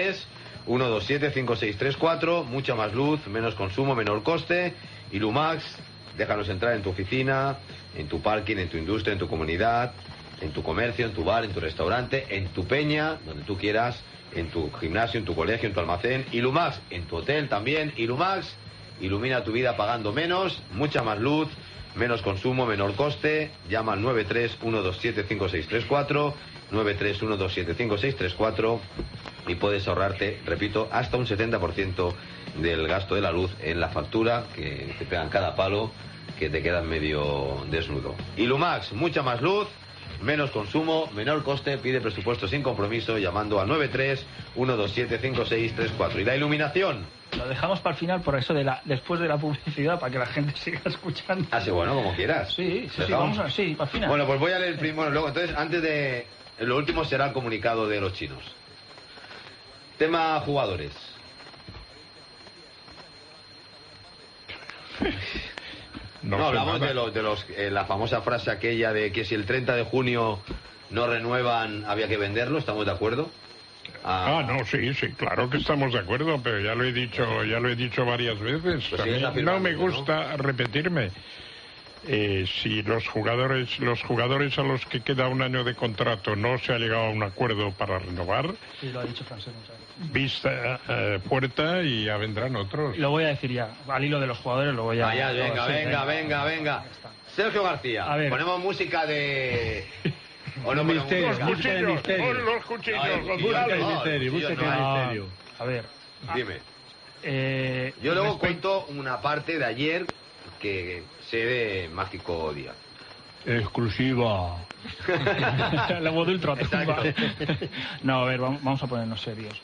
931275634, mucha más luz, menos consumo, menor coste. Ilumax, déjanos entrar en tu oficina, en tu parking, en tu industria, en tu comunidad, en tu comercio, en tu bar, en tu restaurante, en tu peña, donde tú quieras, en tu gimnasio, en tu colegio, en tu almacén. Ilumax, en tu hotel también. Ilumax, ilumina tu vida pagando menos, mucha más luz, menos consumo, menor coste. Llama al 931275634, 931275634 y puedes ahorrarte, repito, hasta un 70% del gasto de la luz en la factura, que te pegan cada palo, que te quedas medio desnudo. Ilumax, mucha más luz, menos consumo, menor coste. Pide presupuesto sin compromiso llamando al 931275634. ¿Y la iluminación? Lo dejamos para el final, por eso después de la publicidad, para que la gente siga escuchando. Ah, sí, bueno, como quieras. Sí, vamos a, sí, para el final. Bueno, pues voy a leer el primero, luego, entonces, antes de... Lo último será el comunicado de los chinos. Tema jugadores. No hablamos de los la famosa frase aquella de que si el 30 de junio no renuevan, había que venderlo, ¿estamos de acuerdo? No, sí, claro que estamos de acuerdo, pero ya lo he dicho varias veces. Pues a mí no me gusta repetirme. Si los jugadores a los que queda un año de contrato no se ha llegado a un acuerdo para renovar, sí, lo ha dicho Francés, vista puerta y ya vendrán otros. Lo voy a decir ya, al hilo de los jugadores lo voy a... Venga. Sergio García, a ver. Ponemos música de... Los cuchillos, misterio. A ver. Dime. Yo luego cuento una parte de ayer que sé de Mágico Díaz. Exclusiva. La voz del ultratumba. No, a ver, vamos a ponernos serios.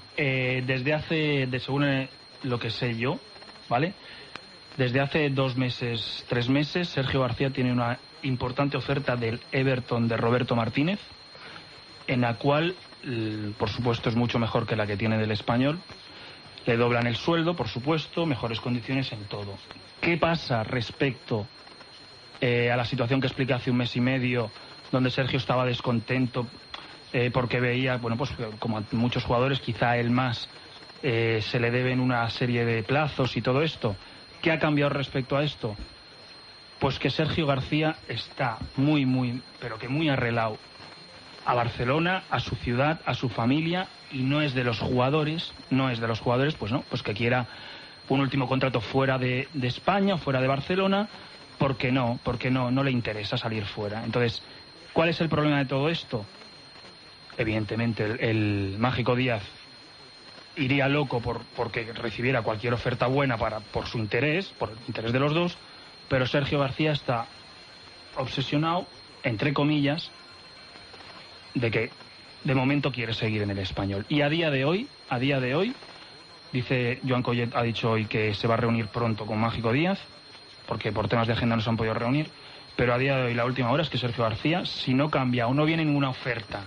Según lo que sé yo, ¿vale? Desde hace 2 meses, 3 meses, Sergio García tiene una importante oferta del Everton de Roberto Martínez, en la cual, por supuesto, es mucho mejor que la que tiene del Español. Le doblan el sueldo, por supuesto, mejores condiciones en todo. ¿Qué pasa respecto a la situación que expliqué hace 1 mes y medio, donde Sergio estaba descontento porque veía, bueno, pues como a muchos jugadores, quizá él más, se le deben una serie de plazos y todo esto? ¿Qué ha cambiado respecto a esto? Pues que Sergio García está muy, pero que muy arreglado a Barcelona, a su ciudad, a su familia, y no es de los jugadores, pues no, pues que quiera un último contrato fuera de España, fuera de Barcelona, porque no le interesa salir fuera. Entonces, ¿cuál es el problema de todo esto? Evidentemente, el Mágico Díaz iría loco porque recibiera cualquier oferta buena por su interés, por el interés de los dos, pero Sergio García está obsesionado, entre comillas, de que de momento quiere seguir en el Español. Y a día de hoy, dice Joan Collet, ha dicho hoy que se va a reunir pronto con Mágico Díaz, porque por temas de agenda no se han podido reunir, pero a día de hoy la última hora es que Sergio García, si no cambia o no viene ninguna oferta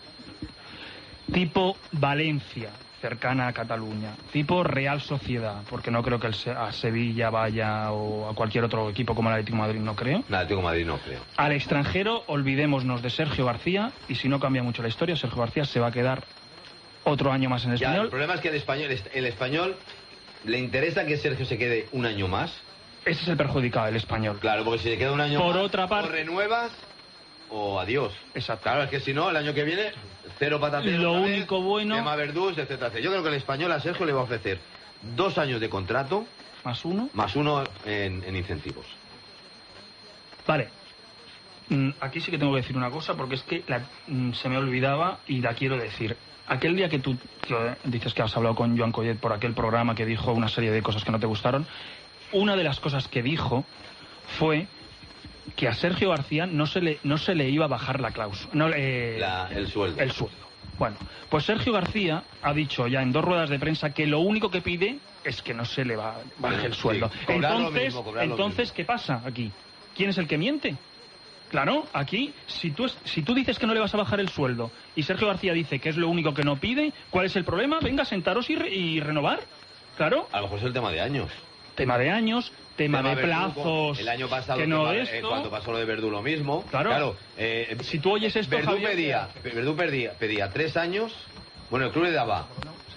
tipo Valencia, cercana a Cataluña, tipo Real Sociedad, porque no creo que a Sevilla vaya, o a cualquier otro equipo como el Atlético de Madrid, no creo. El Atlético de Madrid no creo. Al extranjero, olvidémonos de Sergio García, y si no cambia mucho la historia, Sergio García se va a quedar otro año más en el Español. El problema es que el español le interesa que Sergio se quede un año más. Ese es el perjudicado, el Español. Claro, porque si se queda un año más, por otra parte, o renuevas o adiós. Exacto. Claro, es que si no, el año que viene, cero patateros. Lo único bueno... Tema Verdús, etcétera, etcétera. Yo creo que el Español a Sergio le va a ofrecer 2 años de contrato. ¿Más uno? Más uno en incentivos. Vale. Aquí sí que tengo que decir una cosa, porque es que se me olvidaba y la quiero decir. Aquel día que tú dices que has hablado con Joan Collet por aquel programa que dijo una serie de cosas que no te gustaron, una de las cosas que dijo fue que a Sergio García no se le iba a bajar la cláusula. El sueldo. El sueldo. Bueno, pues Sergio García ha dicho ya en 2 ruedas de prensa que lo único que pide es que no se le baje el sueldo. Sí, entonces, ¿qué pasa aquí? ¿Quién es el que miente? Claro, aquí, si tú dices que no le vas a bajar el sueldo y Sergio García dice que es lo único que no pide, ¿cuál es el problema? Venga, sentaros y renovar. Claro. A lo mejor es el tema de años. Tema de años, tema de plazos. El año pasado, que no esto. Cuando pasó lo de Verdú, lo mismo. Claro. Si tú oyes esto, Verdú Javier, pedía 3 años. Bueno, el club le daba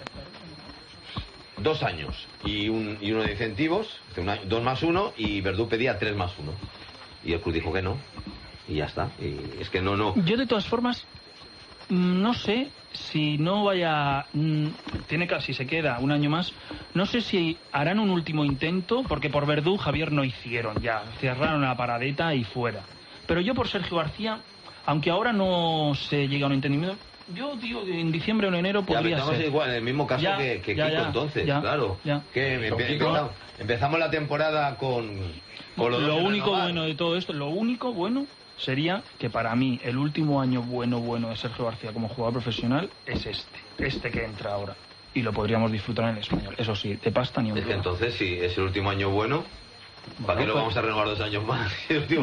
2 años y uno de incentivos, 2 más 1, y Verdú pedía 3 más 1. Y el club dijo que no. Y ya está. Y es que no. Yo, de todas formas, no sé si no vaya... si se queda un año más, no sé si harán un último intento, porque por Verdú, Javier, no hicieron ya. Cerraron la paradeta y fuera. Pero yo por Sergio García, aunque ahora no se llega a un entendimiento, yo digo que en diciembre o en enero podría estamos ser. Igual, en el mismo caso que Kiko, entonces, claro. Ya. Que empezamos la temporada con lo único bueno de todo esto, lo único bueno sería que para mí el último año bueno de Sergio García como jugador profesional es este que entra ahora. Y lo podríamos disfrutar en el Español. Eso sí, de pasta ni un duro. Es que entonces, si es el último año bueno, ¿para qué lo vamos a renovar 2 años más?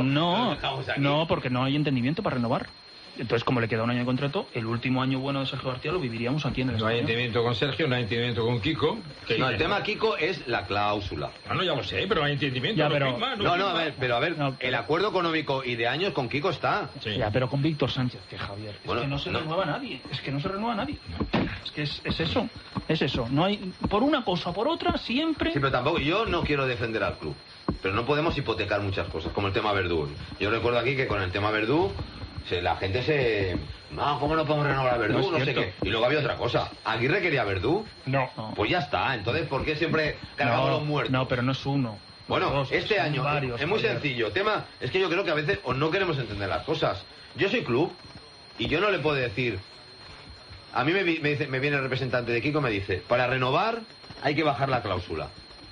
No, porque no hay entendimiento para renovar. Entonces, como le queda un año de contrato, el último año bueno de Sergio García lo viviríamos aquí en el Español. No hay entendimiento con Sergio, no hay entendimiento con Kiko. No, el tema Kiko es la cláusula. No, ya lo sé, pero no hay entendimiento. Ya, a ver, el acuerdo económico y de años con Kiko está. Sí. Ya, pero con Víctor Sánchez, que Javier. Bueno, es que no se renueva nadie. Es que no se renueva nadie. Es que es eso. Es eso. No hay, por una cosa o por otra, siempre. Sí, pero tampoco, yo no quiero defender al club. Pero no podemos hipotecar muchas cosas, como el tema Verdú. Yo recuerdo aquí que con el tema Verdú, la gente se... No, ¿cómo no podemos renovar a Verdú? No sé qué. Y luego había otra cosa. ¿Aguirre quería Verdú? No. Pues ya está. Entonces, ¿por qué siempre cargamos los muertos? No, pero no es uno. Bueno, dos, este año varios, es muy sencillo. Tema es que yo creo que a veces o no queremos entender las cosas. Yo soy club y yo no le puedo decir... A mí me viene el representante de Kiko y me dice, para renovar hay que bajar la cláusula.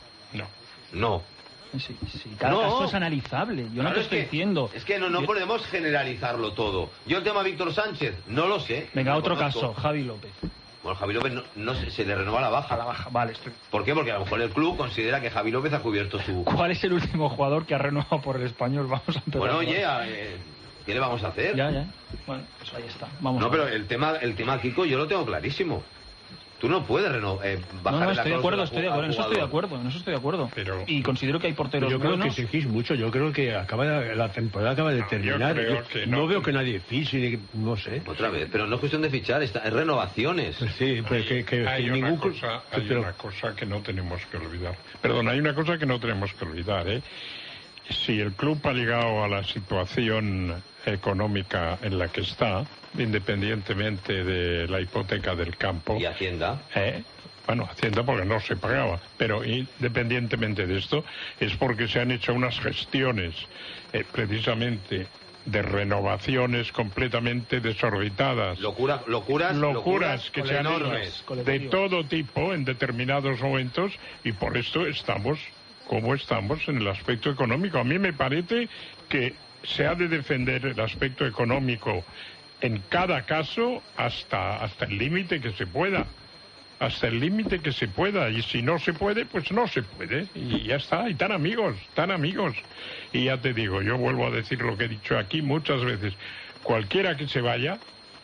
No. Sí, cada caso es analizable. Yo no te estoy diciendo. Es que no podemos generalizarlo todo. Yo el tema Víctor Sánchez, no lo sé. Venga, otro caso, Javi López. Bueno, Javi López no se le renueva a la baja. A la baja, vale. ¿Por qué? Porque a lo mejor el club considera que Javi López ha cubierto su... ¿Cuál es el último jugador que ha renovado por el Español? Vamos a empezar. Bueno, oye, ¿qué le vamos a hacer? Ya. Bueno, pues ahí está. Pero el tema Kiko yo lo tengo clarísimo. Tú no puedes bajar estoy de acuerdo, en eso estoy de acuerdo. Pero... Y considero que hay porteros yo creo buenos. que exigís mucho, yo creo que la temporada acaba de terminar. No veo que nadie fiche, no sé. Otra vez, pero no es cuestión de fichar, es renovaciones. Sí, pues hay una cosa que no tenemos que olvidar. Perdón, hay una cosa que no tenemos que olvidar, Si el club ha llegado a la situación económica en la que está, independientemente de la hipoteca del campo... ¿Y Hacienda? Bueno, Hacienda porque no se pagaba, pero independientemente de esto, es porque se han hecho unas gestiones precisamente de renovaciones completamente desorbitadas. Locuras que se han hecho de todo tipo en determinados momentos, y por esto estamos como estamos en el aspecto económico. A mí me parece que se ha de defender el aspecto económico en cada caso hasta el límite que se pueda. Hasta el límite que se pueda, y si no se puede, pues no se puede, y ya está, y tan amigos, y ya te digo, yo vuelvo a decir lo que he dicho aquí muchas veces, cualquiera que se vaya,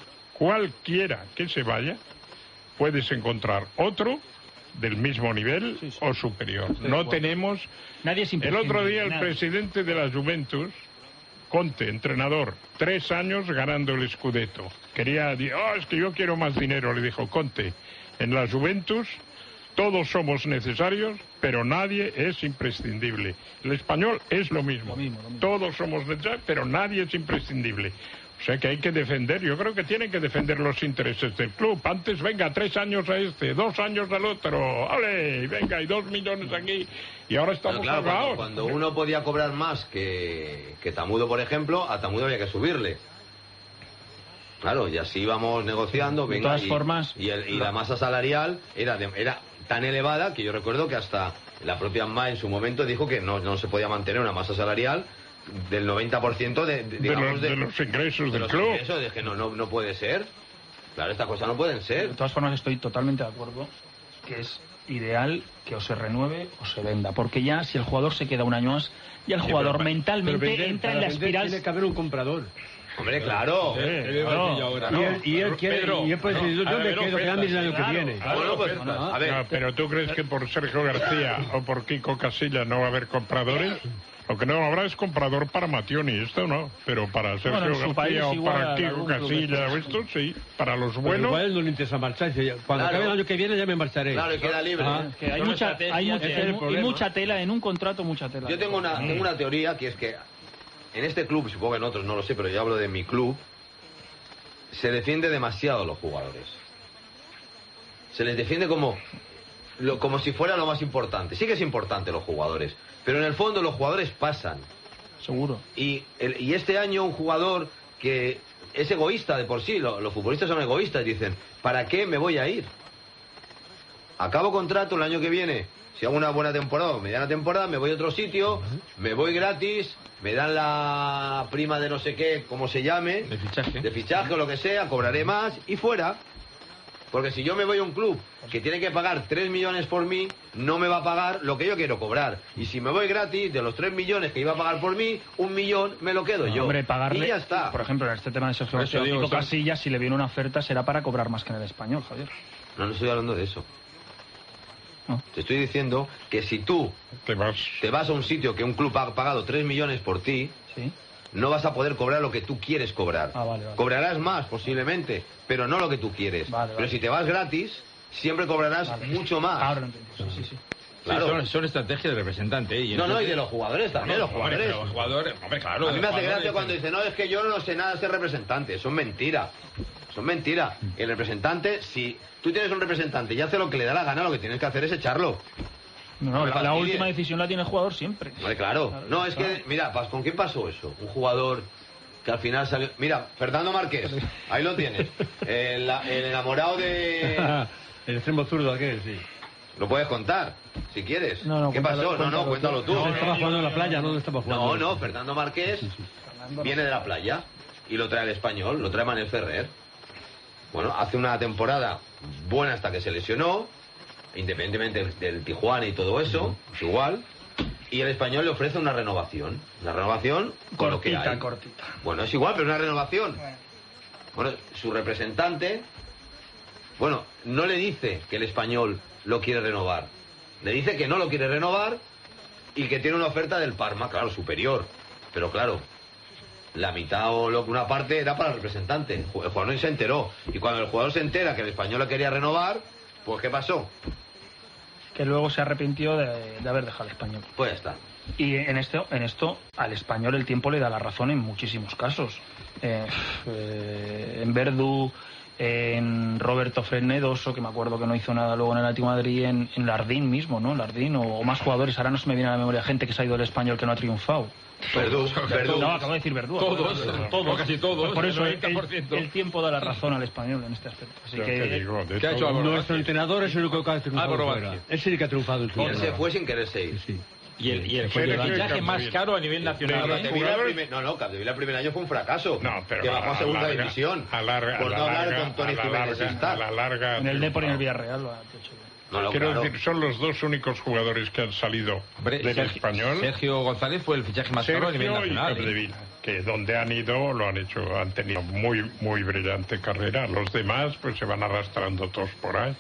puedes encontrar otro del mismo nivel o superior. No tenemos... Nadie es el otro día el nadie. presidente de la Juventus, Conte, entrenador, 3 años ganando el Scudetto, es que yo quiero más dinero, le dijo Conte. En la Juventus todos somos necesarios, pero nadie es imprescindible. El español es lo mismo. Todos somos necesarios, pero nadie es imprescindible. O sea que hay que defender, yo creo que tienen que defender los intereses del club. Antes, venga, 3 años a este, 2 años al otro, ¡ole! Venga, y 2 millones aquí. Y ahora estamos ahogados. Cuando uno podía cobrar más que Tamudo, por ejemplo, a Tamudo había que subirle. Claro, y así íbamos negociando. De todas formas... Y la masa salarial era tan elevada que yo recuerdo que hasta la propia ANMA en su momento dijo que no se podía mantener una masa salarial del 90% de los ingresos del club. Ingresos, de que no puede ser. Claro, estas cosas no pueden ser. De todas formas, estoy totalmente de acuerdo que es ideal que o se renueve o se venda, porque ya si el jugador se queda un año más, ya el jugador mentalmente entra en la espiral. Tiene que haber un comprador. Hombre, claro. Y él quiere, y él puede decir, yo me quedo, que el año que viene. A ver, pero ¿tú crees que por Sergio García o por Kiko Casillas no va a haber compradores? Lo que no habrá es comprador para Mationi, esto no, pero para Sergio García o para Kiko Casillas, esto sí, para los buenos. Igual no le interesa marcharse, cuando acabe el año que viene ya me marcharé. Claro, y queda libre. Que hay mucha tela, en un contrato mucha tela. Yo tengo una teoría, que es que en este club, supongo que en otros no lo sé, pero yo hablo de mi club, se defiende demasiado a los jugadores. Se les defiende como si fuera lo más importante. Sí que es importante los jugadores, pero en el fondo los jugadores pasan. Seguro. Y este año un jugador que es egoísta de por sí, los futbolistas son egoístas, dicen, ¿para qué me voy a ir? Acabo contrato el año que viene, si hago una buena temporada o mediana temporada, me voy a otro sitio, me voy gratis, me dan la prima de no sé qué, como se llame, de fichaje o lo que sea, cobraré más y fuera. Porque si yo me voy a un club que tiene que pagar 3 millones por mí, no me va a pagar lo que yo quiero cobrar. Y si me voy gratis, de los 3 millones que iba a pagar por mí, 1 millón me lo quedo yo. Hombre, pagarle, y ya está. Por ejemplo, en este tema de Sergio García Casillas, si le viene una oferta, será para cobrar más que en el Español, Javier. No estoy hablando de eso. No. Te estoy diciendo que si tú te vas a un sitio que un club ha pagado 3 millones por ti, ¿sí?, no vas a poder cobrar lo que tú quieres cobrar. Vale. Cobrarás más, posiblemente, pero no lo que tú quieres. Pero si te vas gratis, siempre cobrarás mucho más. Ahora no entiendo. Sí. Claro. Son estrategias de representante. Y No, y de los jugadores también, los jugadores. Hombre, claro. A mí me hace gracia cuando dicen, no, es que yo no sé nada de ser representante. Son mentiras. El representante, si tú tienes un representante y hace lo que le da la gana, lo que tienes que hacer es echarlo. No, la última decisión la tiene el jugador siempre. Vale, claro. No, es que, mira, ¿con quién pasó eso? Un jugador que al final salió... Mira, Fernando Márquez, ahí lo tienes. El enamorado de... El extremo zurdo aquel, sí. Lo puedes contar, si quieres. No, ¿Qué pasó? Cuéntalo tú. No, estaba jugando en la playa, no estaba jugando. No, Fernando Márquez viene de la playa y lo trae el Español, lo trae Manel Ferrer. Bueno, hace una temporada buena hasta que se lesionó, independientemente del Tijuana y todo eso, es igual. Y el Español le ofrece una renovación. Una renovación con lo que hay. Cortita. Bueno, es igual, pero una renovación. Bueno, su representante, bueno, no le dice que el Español lo quiere renovar. Le dice que no lo quiere renovar y que tiene una oferta del Parma, claro, superior. Pero claro, la mitad o una parte era para el representante. El jugador no se enteró. Y cuando el jugador se entera que el Español lo quería renovar, pues ¿qué pasó? Que luego se arrepintió de haber dejado el Español. Pues ya está. Y en esto al Español el tiempo le da la razón en muchísimos casos. En Verdú, en Roberto Fresnedoso, que me acuerdo que no hizo nada luego en el Atlético de Madrid, en Lardín mismo, ¿no? Lardín o más jugadores, ahora no se me viene a la memoria gente que se ha ido del Español que no ha triunfado. Verdú. No, acabo de decir Verdú. Todos, casi todos. Por eso el 90%. el tiempo da la razón al Español en este aspecto. Así Yo que te digo, de ¿qué ha hecho todo- Álvaro Nuestro Vázquez? entrenador es el único que ha triunfado Álvaro fuera. Vázquez. Es el que ha triunfado en Y su él se fue sin quererse ir. Sí. Y el Sergio fichaje y más Capdevila. caro a nivel nacional. Pero ¿eh? Capdevila el primer año fue un fracaso. No, pero que bajó a segunda larga- división. a larga- por a no la hablar larga- con Tony a la Jiménez larga- y tal. a la larga en el Depor y en el triunfado. Villarreal lo ha hecho bien. No, Quiero claro. decir, son los dos únicos jugadores que han salido Hombre, del Español. Sergio González fue el fichaje más caro a nivel Sergio y nacional. ¿eh? Capdevila, que donde han ido lo han hecho, han tenido muy brillante carrera. Los demás pues se van arrastrando todos por ahí.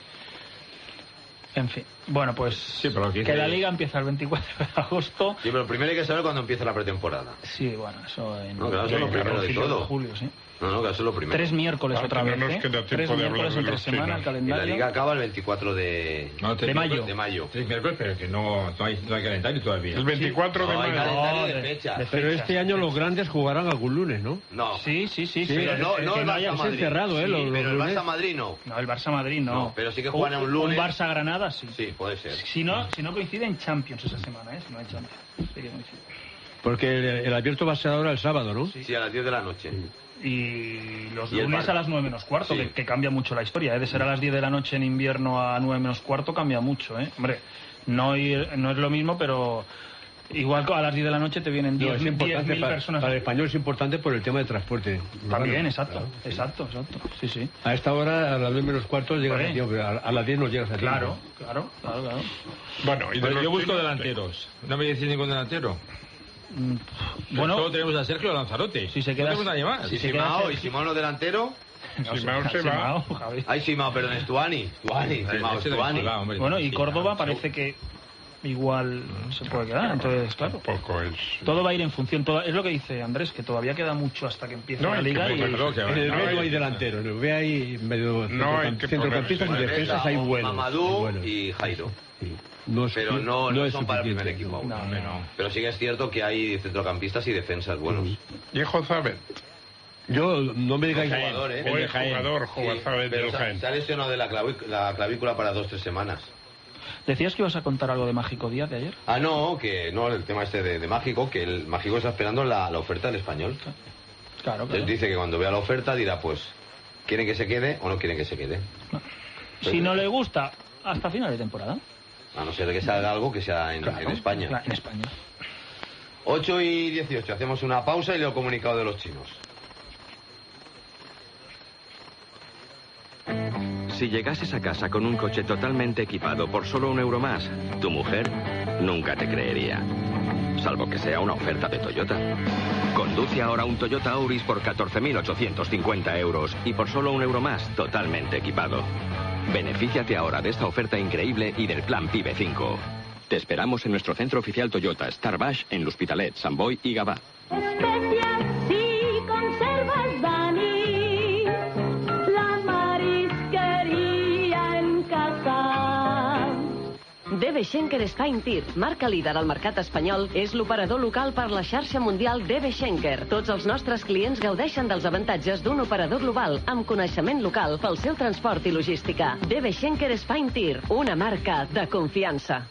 En fin, bueno, pues Sí, pero que la Liga empieza el 24 de agosto. Sí, pero primero hay que saber cuándo empieza la pretemporada. Sí, bueno, eso en No, claro, eso es lo primero de principios todo. julio, sí. No, que eso es lo primero. 3 miércoles Ah, otra que no vez, nos ¿eh? queda tiempo 3 de hablar miércoles de entre los semana chinos. el Y calendario. la liga acaba el 24 de No, De mayo. mayo. 3 miércoles, pero que no hay calendario todavía. El 24 de No, hay mayo. calendario No, de de- fecha. de- Pero este año los grandes jugarán algún lunes, ¿no? No. Sí. Pero no, el no que el no haya- Barça es Madrid. cerrado, ¿eh? Sí, Los pero el lunes. Barça Madrid no. No, el Barça Madrid no. No, pero sí que juegan un lunes. Un Barça Granada sí. Sí, puede ser. Si no coincide en Champions esa semana, ¿eh? Si no hay Champions. Sí que coincide. Porque el abierto va a ser ahora el sábado, ¿no? Sí, a las 10 de la noche. Y los Y el lunes Barça. a las 9 menos cuarto, Sí. que cambia mucho la historia. ¿Eh? De ser a las 10 de la noche en invierno a 9 menos cuarto cambia mucho. ¿eh? Hombre, no es lo mismo, pero igual a las 10 de la noche te vienen No, es importante 10.000 personas. para el español es importante por el tema de transporte. También, Bueno, exacto, claro. exacto. Sí, sí. A esta hora, a las 9 menos cuarto, llegas Hombre. a tiempo, pero a las 10 no llegas a tiempo. Claro. Bueno, y de Pero los yo busco chinos, delanteros. ¿No me decís ningún delantero? Bueno, Solo tenemos a Sergio Lanzarote. si se No queda- tenemos nadie más. Y se queda Simao, Sergio. y Simao no delantero. Simao se va. Simao, Javi. Ay, Simao, perdón, Stuani. Simao, Ese de Stuani. Bilbao, hombre. Bueno, y Sí, Córdoba claro. parece que igual se puede quedar. Entonces, claro. Tampoco es. Todo va a ir en función. Es lo que dice Andrés, que todavía queda mucho hasta que empiece No, la hay que liga. ver, Y, creo que En el No, B no hay- hay delantero, en el B hay medio No hay que centrocampistas y ponerse. defensas hay buenos. Mamadou buenos. y Jairo. Sí. No es- Pero no es son para el primer suficiente. equipo aún. No, no. Pero sí que es cierto que hay centrocampistas y defensas buenos. Viejo Zabet. Yo no me digáis Jugador, ¿eh? Buen Jaén. jugador, Sí, juega Zabet pero del se Jaén. ha lesionado de la clavícula para 2-3 semanas. Decías que ibas a contar algo de Mágico Díaz de ayer. Ah, no, que no, el tema este de Mágico, que el Mágico está esperando la oferta del Español. Claro, Entonces dice que cuando vea la oferta dirá, pues, ¿quieren que se quede o no quieren que se quede? Si no le gusta, hasta final de temporada. A no ser que salga algo que sea en Claro, España. claro, en España. 8:18, hacemos una pausa y leo comunicado de los chinos. Si llegases a casa con un coche totalmente equipado por solo €1 más, tu mujer nunca te creería. Salvo que sea una oferta de Toyota. Conduce ahora un Toyota Auris por 14.850 euros y por solo €1 más, totalmente equipado. Benefíciate ahora de esta oferta increíble y del plan PIBE 5. Te esperamos en nuestro centro oficial Toyota, Starbash, en L'Hospitalet, Sant Boi y Gavà. Especias y conservas Dani, la marisquería en casa. DB Schenker Spine Tir, marca líder al mercat espanyol, és l'operador local per la xarxa mundial DB Schenker. Tots els nostres clients gaudeixen dels avantatges d'un operador global amb coneixement local pel seu transport i logística. DB Schenker Spine Tir, una marca de confiança.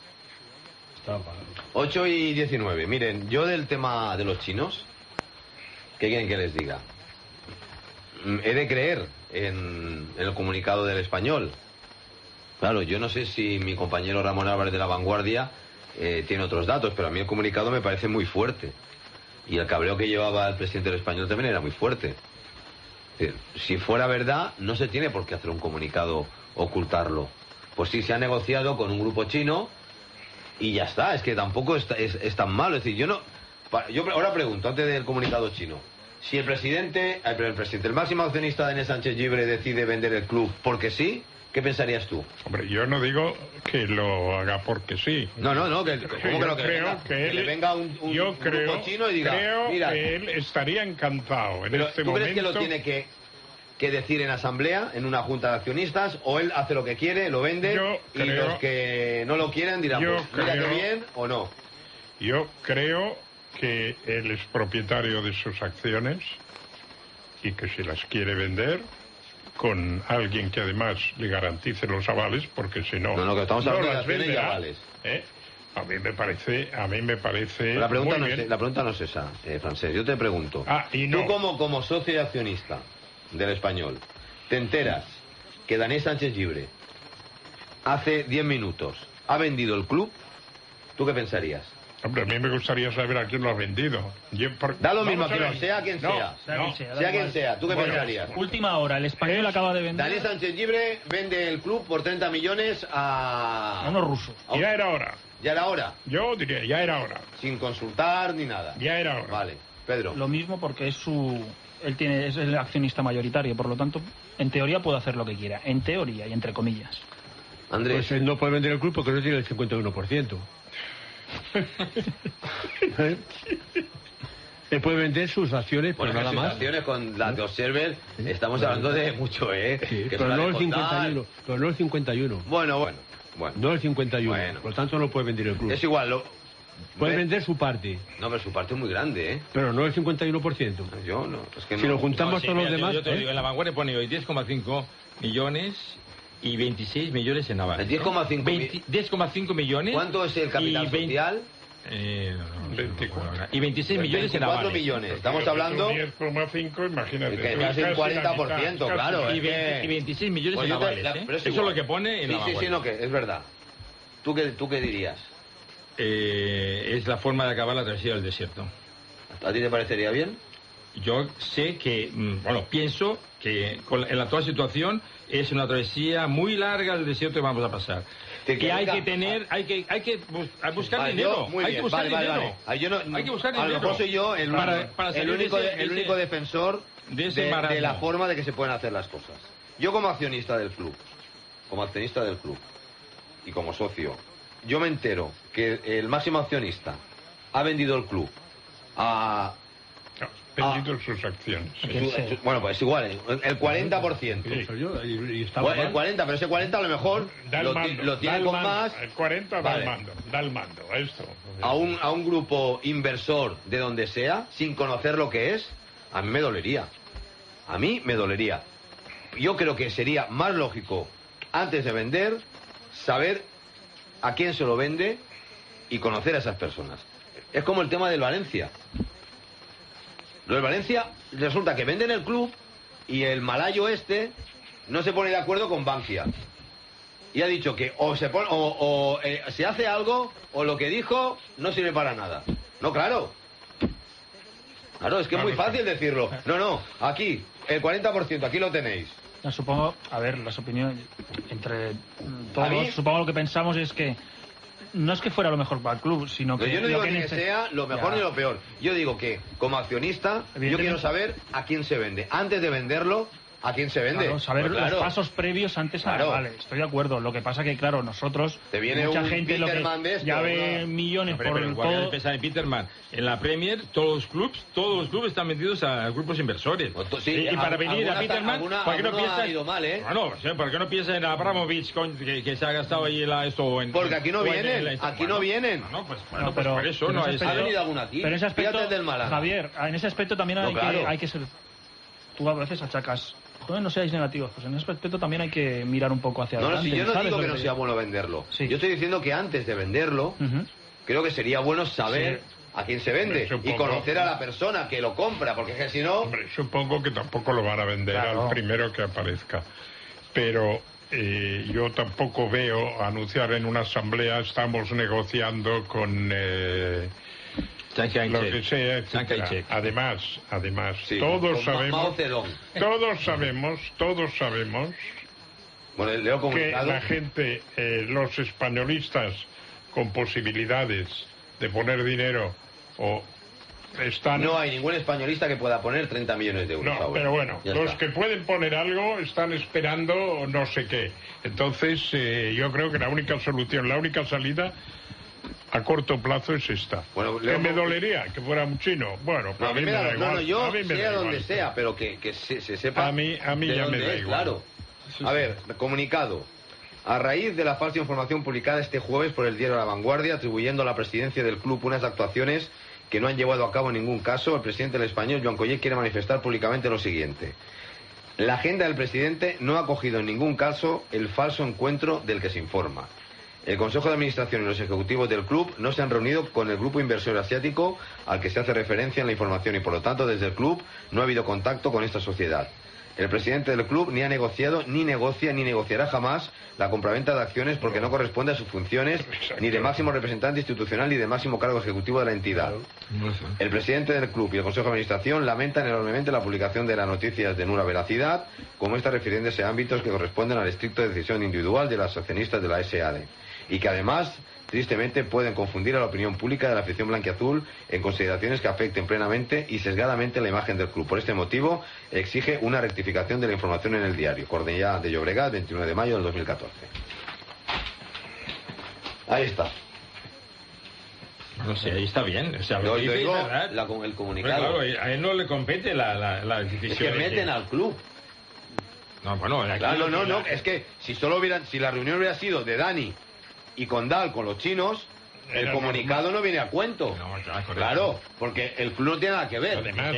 8:19. Miren, yo del tema de los chinos, ¿qué quieren que les diga? He de creer en el comunicado del Español. Claro, yo no sé si mi compañero Ramón Álvarez de La Vanguardia tiene otros datos, pero a mí el comunicado me parece muy fuerte. Y el cabreo que llevaba el presidente del Español también era muy fuerte. Si fuera verdad, no se tiene por qué hacer un comunicado, ocultarlo. Pues sí, se ha negociado con un grupo chino y ya está. Es que tampoco es tan malo. Es decir, yo ahora pregunto, antes del comunicado chino, si el máximo accionista de Enes Sánchez Llibre decide vender el club porque sí, ¿qué pensarías tú? Hombre, yo no digo que lo haga porque sí. No, ¿cómo que Yo no? creo que le venga un yo grupo creo, chino y diga, creo mira, que él estaría encantado en pero este ¿tú crees que momento. lo tiene que decir en asamblea, en una junta de accionistas, o él hace lo que quiere, lo vende, Yo y creo- los que no lo quieren dirán, yo pues mira creo- que bien o no? Yo creo que él es propietario de sus acciones y que si las quiere vender, con alguien que además le garantice los avales, porque si no... No, que estamos hablando de las acciones y venderá, avales. A mí me parece... La pregunta, muy bien. la pregunta no es esa, Francés. Yo te pregunto. Y no. Tú como socio y accionista del Español, te enteras que Daniel Sánchez Llibre hace 10 minutos ha vendido el club, ¿tú qué pensarías? Hombre, a mí me gustaría saber a quién lo ha vendido. Da lo mismo, sea quien sea. No, Sea quien sea. ¿Tú qué pensarías? Última hora, el Español acaba de vender... Daniel Sánchez Llibre vende el club por 30 millones a unos rusos. Ya era hora. ¿Ya era hora? Yo diría, ya era hora. Sin consultar ni nada. Ya era hora. Vale. Pedro. Lo mismo porque es es el accionista mayoritario, por lo tanto, en teoría puede hacer lo que quiera. En teoría y entre comillas. Andrés. Pues él no puede vender el club porque no tiene el 51%. Él puede vender sus acciones, pero nada más. Acciones con la de Observer, estamos hablando de mucho, Sí, que pero no el 51. Pero no el 51. Bueno. No el 51. Bueno. Por lo tanto, no puede vender el club. Es igual, puede vender su parte. No, pero su parte es muy grande, Pero no el 51%. Yo no. Es que si lo juntamos todos los demás. Yo te digo, en La Vanguardia pone hoy 10,5 millones y 26 millones en avales. 10,5 millones. ¿Cuánto es el capital social? 24. Y 26 millones en 24 avales. millones. Estamos hablando... 10,5, imagínate. Que casi el 40%, claro. Y 26 millones Pues en yo te- avales. pero es Eso es igual. lo que pone en La Sí, Vanguardia. no, que es verdad. ¿Tú qué dirías? Es la forma de acabar la travesía del desierto. ¿A ti te parecería bien? Yo sé que, pienso que en la actual situación es una travesía muy larga del desierto que vamos a pasar. Que hay que tener, hay que buscar dinero. Hay que buscar dinero. Hay que buscar A lo dinero. mejor soy yo el único defensor de la forma de que se pueden hacer las cosas. Yo como accionista del club, y como socio, yo me entero que el máximo accionista ha vendido el club a... Vendido sus acciones. Bueno, pues igual, el 40%. Bueno, el 40, pero ese 40 a lo mejor lo tiene con más. El 40 Vale. da el mando. Esto. A un grupo inversor de donde sea, sin conocer lo que es, a mí me dolería. Yo creo que sería más lógico, antes de vender, saber a quién se lo vende y conocer a esas personas. Es como el tema del Valencia. Lo del Valencia, resulta que venden el club y el malayo no se pone de acuerdo con Bankia. Y ha dicho que se hace algo o lo que dijo no sirve para nada. No, claro. Claro, es que es muy fácil decirlo. No, aquí, el 40%, aquí lo tenéis. Supongo, las opiniones entre todos, supongo lo que pensamos es que no es que fuera lo mejor para el club, sino que... Yo no digo ni que sea lo mejor ni lo peor. Yo digo que, como accionista, yo quiero saber a quién se vende. Antes de venderlo, ¿a quién se vende? Claro, saber Pues claro. los pasos previos antes a... Claro. Vale, estoy de acuerdo. Lo que pasa que, claro, nosotros... Te viene mucha un gente lo que Peterman de esto, ya ve ¿no? millones Hombre, por pero el igual que todo... empezar en Peterman. En la Premier, todos los clubes están vendidos a grupos inversores. Sí, y para venir a Peterman, ¿por qué no ha ido mal, ¿eh? Bueno, ¿por qué no piensas en Abramovich que se ha gastado ahí esto en... Porque aquí no vienen, no vienen. Bueno, pero por eso no es... Ha venido alguna aquí. Pero en ese aspecto, Fíjate del Málaga. Javier, en ese aspecto también hay que ser... Tú a veces achacas... Joder, no seáis negativos. Pues en ese aspecto también hay que mirar un poco hacia adelante. Si yo no ¿sabes digo lo que no sea bueno venderlo. Sí. Yo estoy diciendo que antes de venderlo, creo que sería bueno saber a quién se vende y conocer a la persona que lo compra, porque es que si no... Hombre, supongo que tampoco lo van a vender al primero que aparezca. Pero yo tampoco veo anunciar en una asamblea estamos negociando con... lo que sea, etcétera. Además, Sí, todos con sabemos, Mao Zedong. todos sabemos Bueno, leo que comunicado. la gente, los españolistas con posibilidades de poner dinero o están... No hay ningún españolista que pueda poner 30 millones de euros No, ahora. pero bueno, Ya los está. que pueden poner algo están esperando no sé qué. Entonces, yo creo que la única solución, la única salida a corto plazo es esta. Bueno, que me dolería que fuera un chino. Bueno, No, a mí me da igual. no, yo a mí me sea da donde igual. sea, pero que se sepa A mí de ya me dónde da es, igual. claro. A ver, comunicado. A raíz de la falsa información publicada este jueves por el diario La Vanguardia, atribuyendo a la presidencia del club unas actuaciones que no han llevado a cabo en ningún caso, el presidente del Español, Joan Collet, quiere manifestar públicamente lo siguiente. La agenda del presidente no ha cogido en ningún caso el falso encuentro del que se informa. El Consejo de Administración y los ejecutivos del club no se han reunido con el grupo inversor asiático al que se hace referencia en la información y por lo tanto desde el club no ha habido contacto con esta sociedad. El presidente del club ni ha negociado, ni negocia, ni negociará jamás la compraventa de acciones porque no corresponde a sus funciones ni de máximo representante institucional ni de máximo cargo ejecutivo de la entidad. El presidente del club y el Consejo de Administración lamentan enormemente la publicación de las noticias de nula veracidad, como estas refiriéndose a ámbitos que corresponden a la estricta decisión individual de los accionistas de la SAD, y que además, tristemente, pueden confundir a la opinión pública de la afición blanquiazul en consideraciones que afecten plenamente y sesgadamente la imagen del club. Por este motivo, exige una rectificación de la información en el diario. Cornellá de Llobregat, 21 de mayo del 2014. Ahí está. No sé, ahí está bien. O sea, Yo dice, digo ¿verdad? el comunicado. Pero claro, a él no le compete la decisión. Es que meten al club. No, bueno, aquí Claro, no, es que si la reunión hubiera sido de Dani y Condal con los chinos, el comunicado no viene a cuento. Claro, porque el club no tiene nada que ver. Además,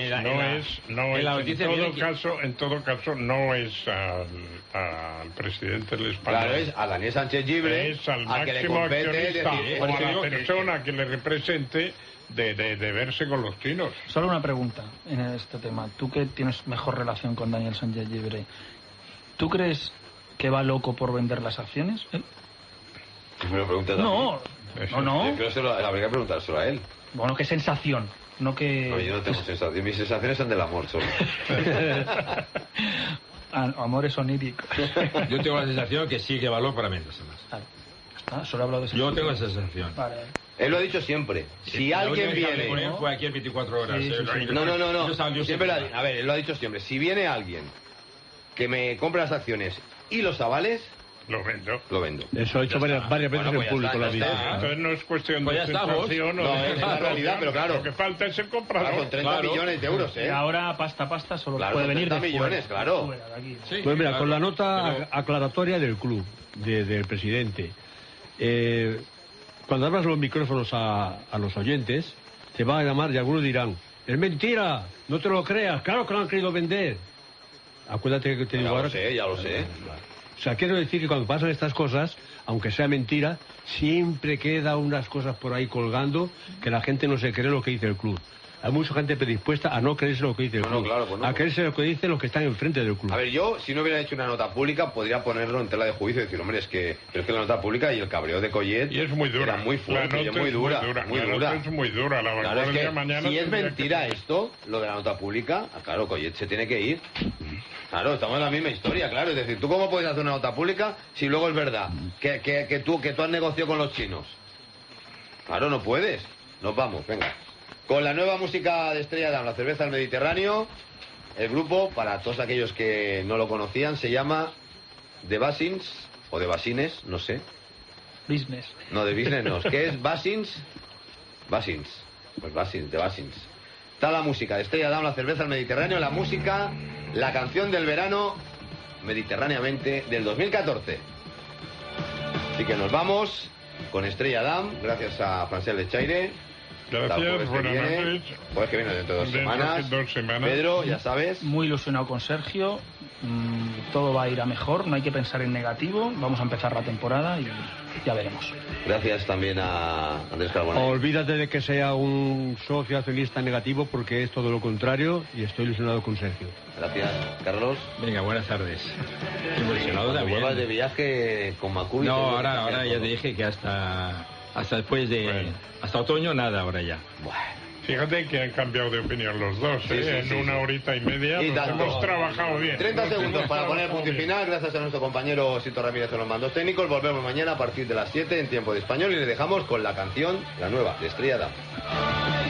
en todo caso, no es al presidente del Español. Claro, es a Daniel Sánchez Llibre, es al a que le máximo compete accionista decir, o a la persona que le represente de verse con los chinos. Solo una pregunta en este tema. Tú que tienes mejor relación con Daniel Sánchez Llibre, ¿tú crees que va loco por vender las acciones? Me lo preguntas a mí. No. Yo creo que habría que preguntárselo a él. Bueno, ¿qué sensación? No que... No, yo no tengo sensación. Mis sensaciones son del amor solo. Amores oníricos. Yo tengo la sensación que sí que valor para venderse más. Claro. Está, solo he hablado de eso. Yo tengo esa sensación. Vale. Él lo ha dicho siempre. Si alguien viene... Con él fue aquí en 24 horas. Sí. No. Siempre a ver, él lo ha dicho siempre. Si viene alguien que me compra las acciones y los avales... Lo vendo. Lo vendo. Eso ha hecho varias veces en público. Entonces no es cuestión de sensación. No, es la realidad, pero claro. Lo que falta es el comprador. Con 30 millones de euros, Y ahora pasta solo puede venir de 30 millones, fuera, claro. fuera de aquí. Sí, Pues mira, claro, con la nota pero... aclaratoria del club, del presidente, cuando abras los micrófonos a los oyentes, te van a llamar y algunos dirán, es mentira, no te lo creas, claro que lo han querido vender. Acuérdate que te digo ahora... Ya lo sé. O sea, quiero decir que cuando pasan estas cosas, aunque sea mentira, siempre queda unas cosas por ahí colgando que la gente no se cree lo que dice el club. Hay mucha gente predispuesta a no creerse lo que dice el club, a creerse lo que dicen los que están enfrente del club. A ver, yo, si no hubiera hecho una nota pública, podría ponerlo en tela de juicio y decir, hombre, pero es que la nota pública y el cabreo de Collet y es muy dura. Era muy fuerte, y es muy dura. La nota es muy dura. La claro, es que, mañana si es mentira esto, lo de la nota pública, claro, Collet se tiene que ir. Claro, estamos en la misma historia, claro. Es decir, ¿tú cómo puedes hacer una nota pública si luego es verdad que tú has negociado con los chinos? Claro, no puedes. Nos vamos, venga. Con la nueva música de Estrella Damm, la cerveza del Mediterráneo, el grupo, para todos aquellos que no lo conocían, se llama The Basins, o The Basines, no sé. Business. No, The Business no. ¿Qué es Basins? Basins. Pues Basins, The Basins. Está la música de Estrella Damm, la cerveza del Mediterráneo, la música, la canción del verano, mediterráneamente, del 2014. Así que nos vamos con Estrella Damm, gracias a Francesc Lechaire. Gracias, buenas noches. Pues que viene dentro de 2 semanas. Pedro, ya sabes. Muy ilusionado con Sergio. Todo va a ir a mejor, no hay que pensar en negativo. Vamos a empezar la temporada y ya veremos. Gracias también a Andrés Carbonell. Olvídate de que sea un socio accionista negativo porque es todo lo contrario y estoy ilusionado con Sergio. Gracias, Carlos. Venga, buenas tardes. Ilusionado también. ¿Vuelvas de viaje con Macubi? No, ahora ya te dije que hasta después de... Bueno. Hasta otoño nada ahora ya. Bueno. Fíjate que han cambiado de opinión los dos, en una horita y media. Y hemos trabajado bien. 30 segundos para poner punto y final. Gracias a nuestro compañero Sito Ramírez en los mandos técnicos. Volvemos mañana a partir de las 7 en tiempo de español y le dejamos con la canción, la nueva, de Estrella Damm.